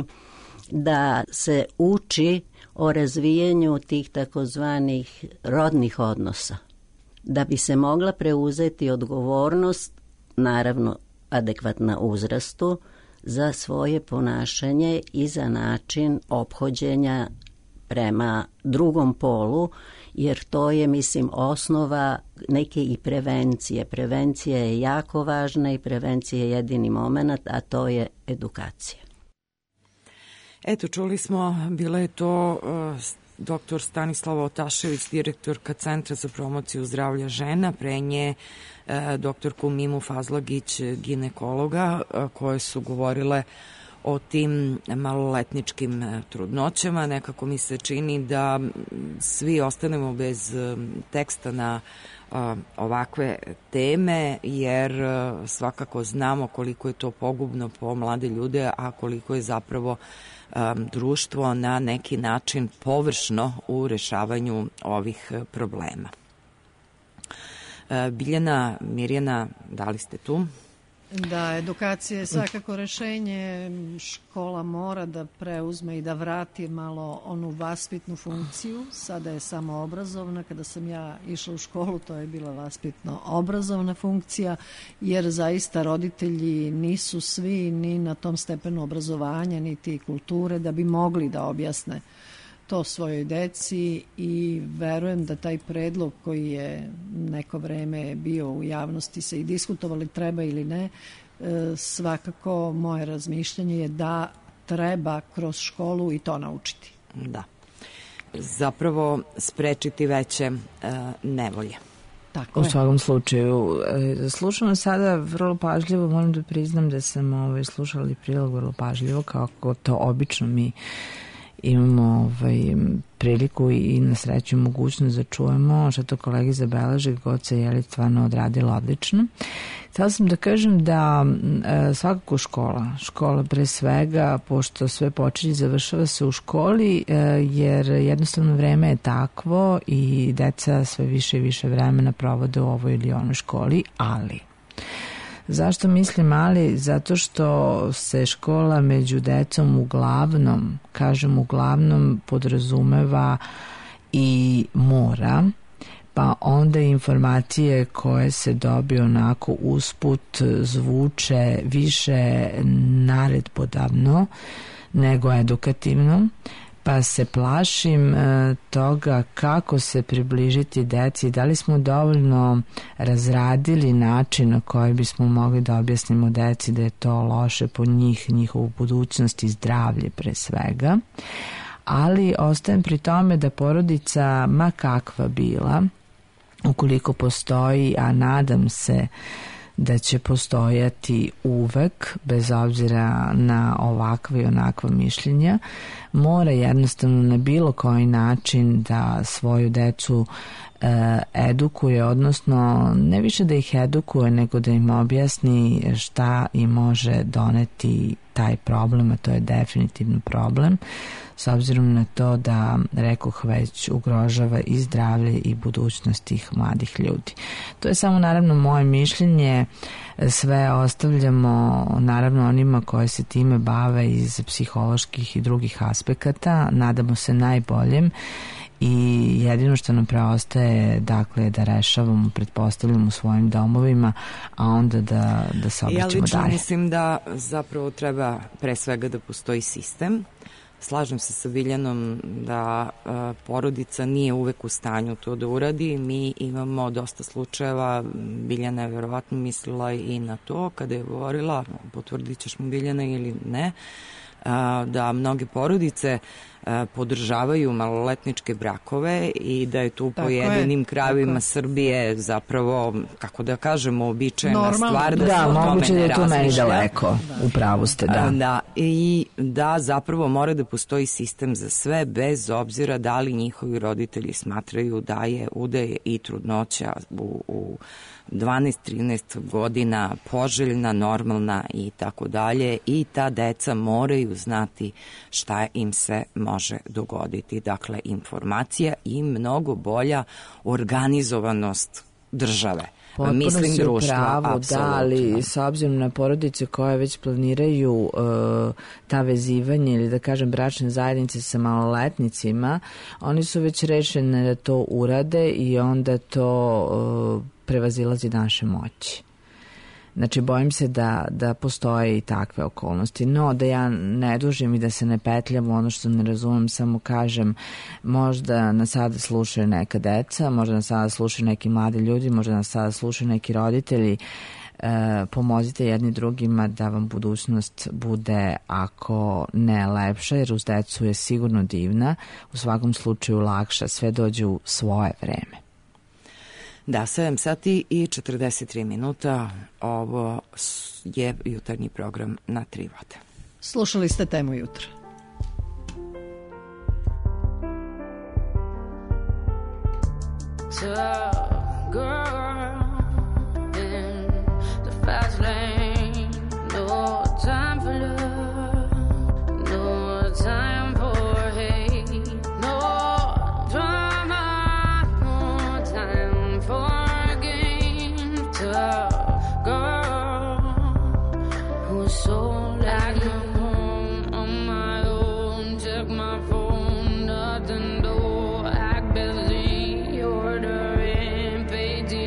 Speaker 21: da se uči o razvijanju tih takozvanih rodnih odnosa. Da bi se mogla preuzeti odgovornost, naravno adekvatna uzrastu, za svoje ponašanje i za način ophođenja prema drugom polu, jer to je, mislim, osnova neke i prevencije. Prevencija je jako važna i prevencija je jedini moment, a to je edukacija.
Speaker 1: Eto, čuli smo, bila je to uh, doktor Stanislava Otašević, direktorka Centra za promociju zdravlja žena, pre nje doktorku Mimu Fazlagić, ginekologa, koje su govorile o tim maloletničkim trudnoćama. Nekako mi se čini da svi ostanemo bez teksta na ovakve teme, jer svakako znamo koliko je to pogubno po mlade ljude, a koliko je zapravo društvo na neki način površno u rešavanju ovih problema. Biljana, Mirjana, da li ste tu?
Speaker 3: Da, edukacija je svakako rešenje. Škola mora da preuzme i da vrati malo onu vaspitnu funkciju. Sada je samo obrazovna. Kada sam ja išla u školu, to je bila vaspitno obrazovna funkcija, jer zaista roditelji nisu svi ni na tom stepenu obrazovanja, niti kulture, da bi mogli da objasne to svojoj deci, i verujem da taj predlog koji je neko vreme bio u javnosti, se i diskutovali treba ili ne, svakako moje razmišljanje je da treba kroz školu i to naučiti.
Speaker 1: Da. Zapravo sprečiti veće uh, nevolje.
Speaker 6: Tako u svakom slučaju. Slušamo sada vrlo pažljivo, moram da priznam da sam ovaj, slušala i prilog vrlo pažljivo, kako to obično mi imamo ovaj, priliku i na sreću mogućnost da čujemo što to kolegi zabeleže, Goca je Jelić stvarno odradila odlično. Htela sam da kažem da e, svakako škola, škola pre svega, pošto sve počinje i završava se u školi, e, jer jednostavno vreme je takvo i deca sve više i više vremena provode u ovoj ili onoj školi, ali zašto mislim ali? Zato što se škola među decom uglavnom, kažem uglavnom, podrazumeva i mora, pa onda informacije koje se dobiju onako usput zvuče više naredbodavno nego edukativno, pa se plašim e, toga kako se približiti deci, da li smo dovoljno razradili način na koji bismo mogli da objasnimo deci da je to loše po njih, njihovu budućnost i zdravlje pre svega, ali ostajem pri tome da porodica, ma kakva bila, ukoliko postoji, a nadam se da će postojati uvek, bez obzira na ovakve i onakva mišljenja, mora jednostavno na bilo koji način da svoju decu e, edukuje, odnosno ne više da ih edukuje, nego da im objasni šta im može doneti taj problem, a to je definitivno problem, s obzirom na to da, rekoh već, ugrožava i zdravlje i budućnost tih mladih ljudi. To je samo naravno moje mišljenje, sve ostavljamo naravno onima koji se time bave iz psiholoških i drugih aspekata, nadamo se najboljem i jedino što nam preostaje, dakle, da rešavamo, pretpostavljamo u svojim domovima, a onda da, da se obraćamo dalje.
Speaker 1: Ja lično mislim da zapravo treba pre svega da postoji sistem. Slažem se sa Biljanom da uh, porodica nije uvek u stanju to da uradi. Mi imamo dosta slučajeva, Biljana je verovatno mislila i na to kada je govorila, potvrdit ćeš mu Biljana ili ne, uh, da mnoge porodice uh, podržavaju maloletničke brakove i da je tu po jedinim krajevima Srbije zapravo, kako da kažemo, običajna stvar da,
Speaker 6: da
Speaker 1: se o tome
Speaker 6: moguće da
Speaker 1: ne
Speaker 6: je to meni
Speaker 1: razmišlja.
Speaker 6: daleko, u pravu ste, da.
Speaker 1: Da, i da zapravo mora da postoji sistem za sve, bez obzira da li njihovi roditelji smatraju da je udaje i trudnoća u, u dvanaest trinaest godina poželjna, normalna i tako dalje, i ta deca moraju znati šta im se može dogoditi. Dakle, informacija i mnogo bolja organizovanost države.
Speaker 6: Potpuno
Speaker 1: Mislim
Speaker 6: si u
Speaker 1: društva,
Speaker 6: pravu,
Speaker 1: apsolutno.
Speaker 6: da, ali s obzirom na porodice koje već planiraju uh, ta vezivanje ili da kažem bračne zajednice sa maloletnicima, oni su već rešeni da to urade i onda to uh, prevazilazi naše moći. Znači, bojim se da, da postoje i takve okolnosti. No, da ja ne dužim i da se ne petljam ono što ne razumem, samo kažem, možda nas sada slušaju neka deca, možda nas sada slušaju neki mladi ljudi, možda nas sada slušaju neki roditelji. E, pomozite jedni drugima da vam budućnost bude, ako ne lepša, jer uz decu je sigurno divna, u svakom slučaju lakša, sve dođe u svoje vreme.
Speaker 1: Da, sedam sati i četrdeset tri minuta, ovo je jutarnji program na Tri vode.
Speaker 3: Slušali ste Temu jutra.
Speaker 18: Tough girl in the fast lane, no time for love, no time for hate, no drama, no time for a game. Tough girl who's so like home on my own. Check my phone, nothing, do act busy, ordering, pay T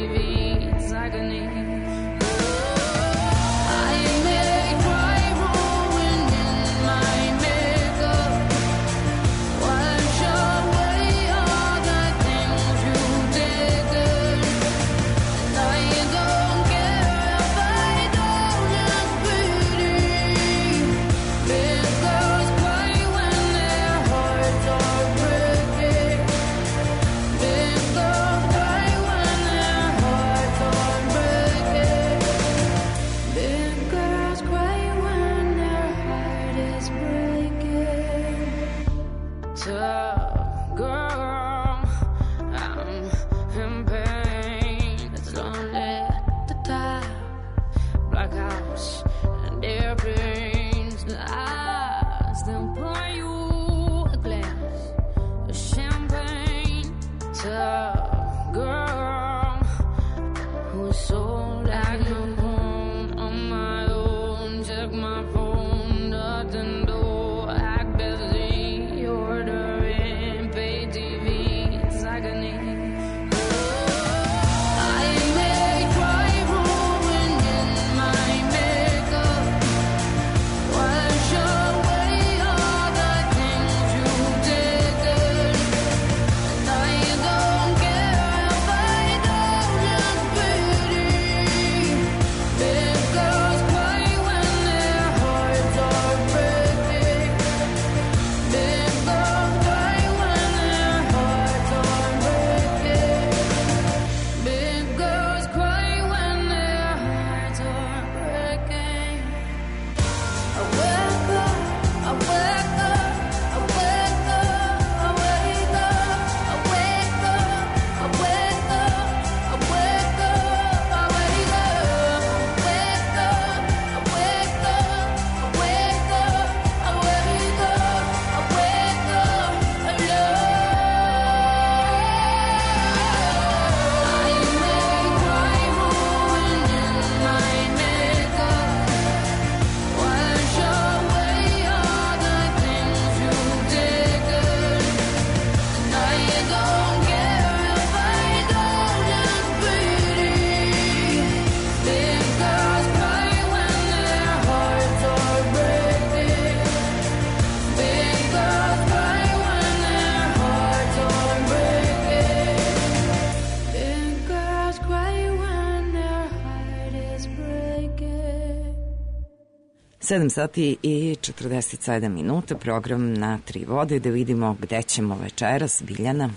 Speaker 1: sedam sati i četrdeset sedam minuta, program na tri vode, da vidimo gde ćemo večeras. Biljana?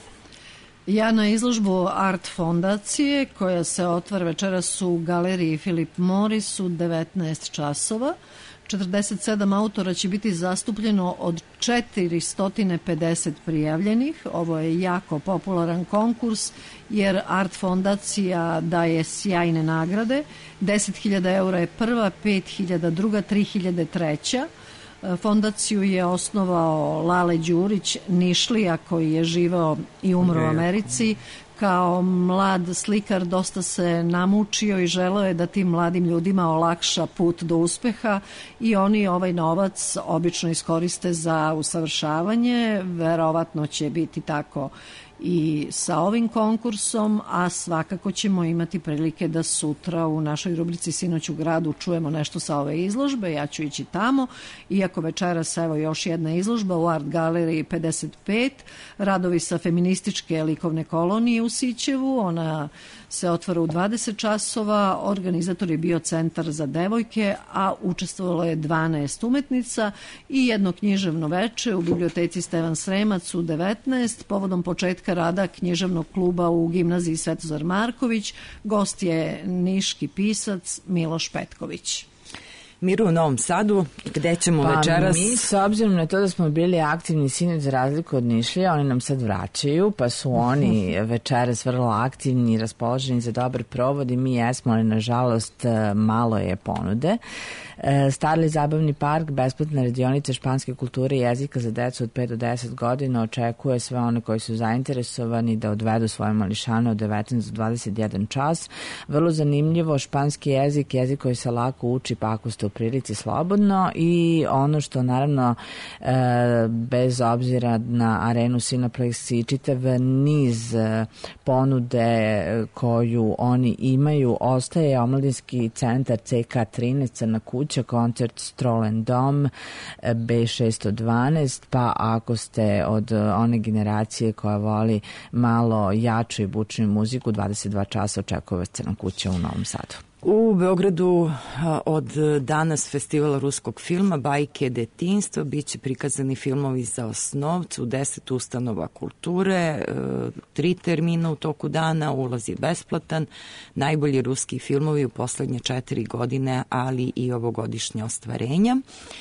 Speaker 3: Ja na izložbu Art fondacije, koja se otvara večeras u galeriji Philip Morris u devetnaest časova. četrdeset sedam autora će biti zastupljeno od četiristo pedeset prijavljenih. Ovo je jako popularan konkurs jer Art fondacija daje sjajne nagrade. deset hiljada eura je prva, pet hiljada druga, tri hiljade treća. Fondaciju je osnovao Lale Đurić, Nišlija, koji je živao i umro u Americi. Kao mlad slikar dosta se namučio i želeo je da tim mladim ljudima olakša put do uspeha i oni ovaj novac obično iskoriste za usavršavanje. Verovatno će biti tako i sa ovim konkursom, a svakako ćemo imati prilike da sutra u našoj rubrici Sinoć u gradu čujemo nešto sa ove izložbe. Ja ću ići tamo, iako večeras evo još jedna izložba u Art galeriji pedeset pet, radovi sa feminističke likovne kolonije u Sićevu. Ona se otvara u dvadeset časova, organizator je bio Centar za devojke, a učestvovalo je dvanaest umetnica i jedno književno veče u biblioteci Stevan Sremac u devetnaest, povodom početka rada književnog kluba u gimnaziji Svetozar Marković. Gost je niški pisac Miloš Petković.
Speaker 1: Miru u Novom Sadu, gde ćemo
Speaker 6: pa
Speaker 1: večeras?
Speaker 6: Mi, s obzirom na to da smo bili aktivni sinoć za razliku od Nišlija, oni nam sad vraćaju, pa su oni večeras vrlo aktivni i raspoloženi za dobar provod i mi jesmo, ali nažalost malo je ponude. Starli zabavni park, besplatna radionica španske kulture i jezika za decu od pet do deset godina očekuje sve one koji su zainteresovani da odvedu svoje mališane od devetnaest do dvadeset jedan čas. Vrlo zanimljivo, španski jezik, jezik koji se lako uči pa ako ste u prilici slobodno i ono što naravno bez obzira na arenu Cineplex i čitav niz ponude koju oni imaju, ostaje omladinski centar C K trinaest Crna kuća, koncert Stroll and Dom B šesto dvanaest, pa ako ste od one generacije koja voli malo jaču i bučniju muziku, dvadeset dva časa očekuje vas Crna kuća u Novom Sadu.
Speaker 1: U Beogradu od danas festivala ruskog filma Bajke detinjstva biće prikazani filmovi za osnovcu, deset ustanova kulture, tri termina u toku dana, ulaz je besplatan, najbolji ruski filmovi u poslednje četiri godine, ali i ovogodišnje ostvarenja.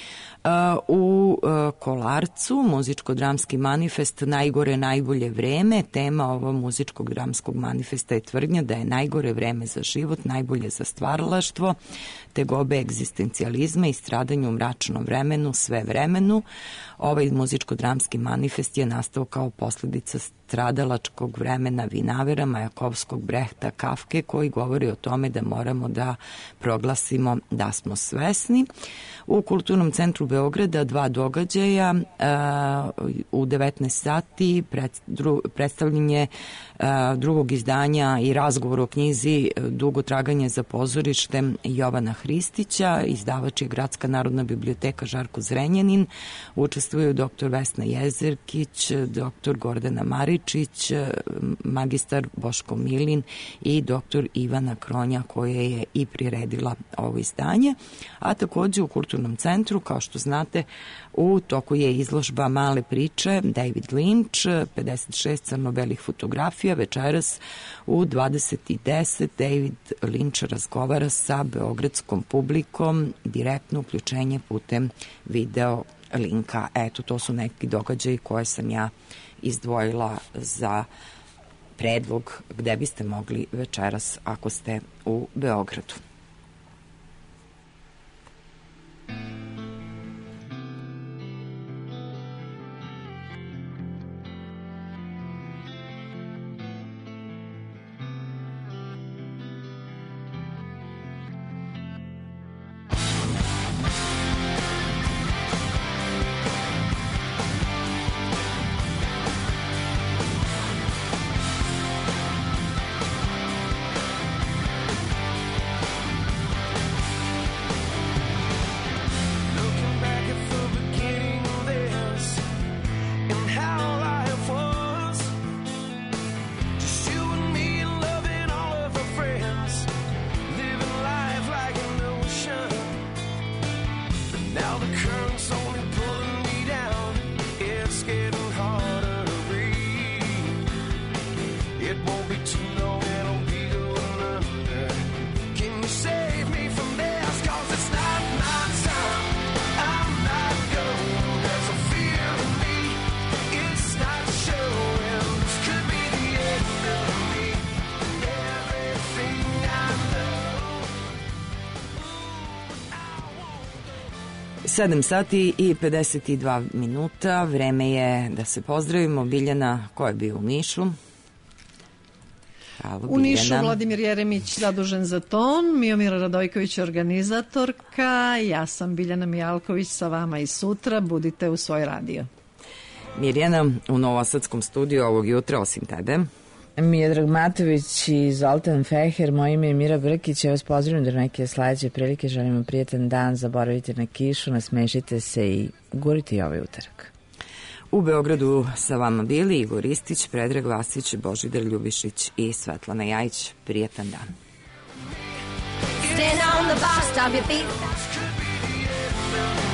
Speaker 1: U Kolarcu muzičko-dramski manifest Najgore, najbolje vreme. Tema ovog muzičkog dramskog manifesta je tvrdnja da je najgore vreme za život, najbolje za stvaralaštvo, tegobe egzistencijalizma i stradanje u mračnom vremenu, sve vremenu. Ovaj muzičko-dramski manifest je nastao kao posledica stradalačkog vremena Vinavera, Majakovskog, Brehta, Kafke, koji govori o tome da moramo da proglasimo da smo svesni. U Kulturnom centru Beograda dva događaja, u devetnaest sati predstavljanje drugog izdanja i razgovor o knjizi Dugo traganje za pozorištem Jovana Hristića, izdavač je Gradska narodna biblioteka Žarko Zrenjanin, učestvuju doktor Vesna Jezerkić, doktor Gordana Maričić, magistar Boško Milin i doktor Ivana Kronja, koja je i priredila ovo izdanje. A takođe u Kulturnom centru, kao što znate, u toku je izložba Male priče David Lynch, pedeset šest crno-belih fotografija. Večeras u dvadeset i deset David Lynch razgovara sa beogradskom publikom, direktno uključenje putem video linka. Eto, to su neki događaji koje sam ja izdvojila za predlog gde biste mogli večeras ako ste u Beogradu. sedam sati i pedeset dva minuta, vreme je da se pozdravimo. Biljana, ko je bio u Nišu? Halo,
Speaker 3: u Nišu Vladimir Jeremić zadužen za ton, Miomira Radojković organizatorka, ja sam Biljana Mijalković sa vama i sutra, budite u svoj radio.
Speaker 1: Mirjana, u Novosadskom studiju ovog jutra osim tebe
Speaker 6: Miodrag Matović i Zoltan Feher, moje ime je Mira Brkić, ja vas pozdravim do neke sledeće prilike, želimo prijetan dan, zaboravite na kišu, nasmešite se i gurite i ovaj utorak.
Speaker 1: U Beogradu sa vama bili Igor Ristić, Predrag Vasić, Božidar Ljubišić i Svetlana Jajić. Prijetan dan.
Speaker 13: Stand on the bus stop your feet.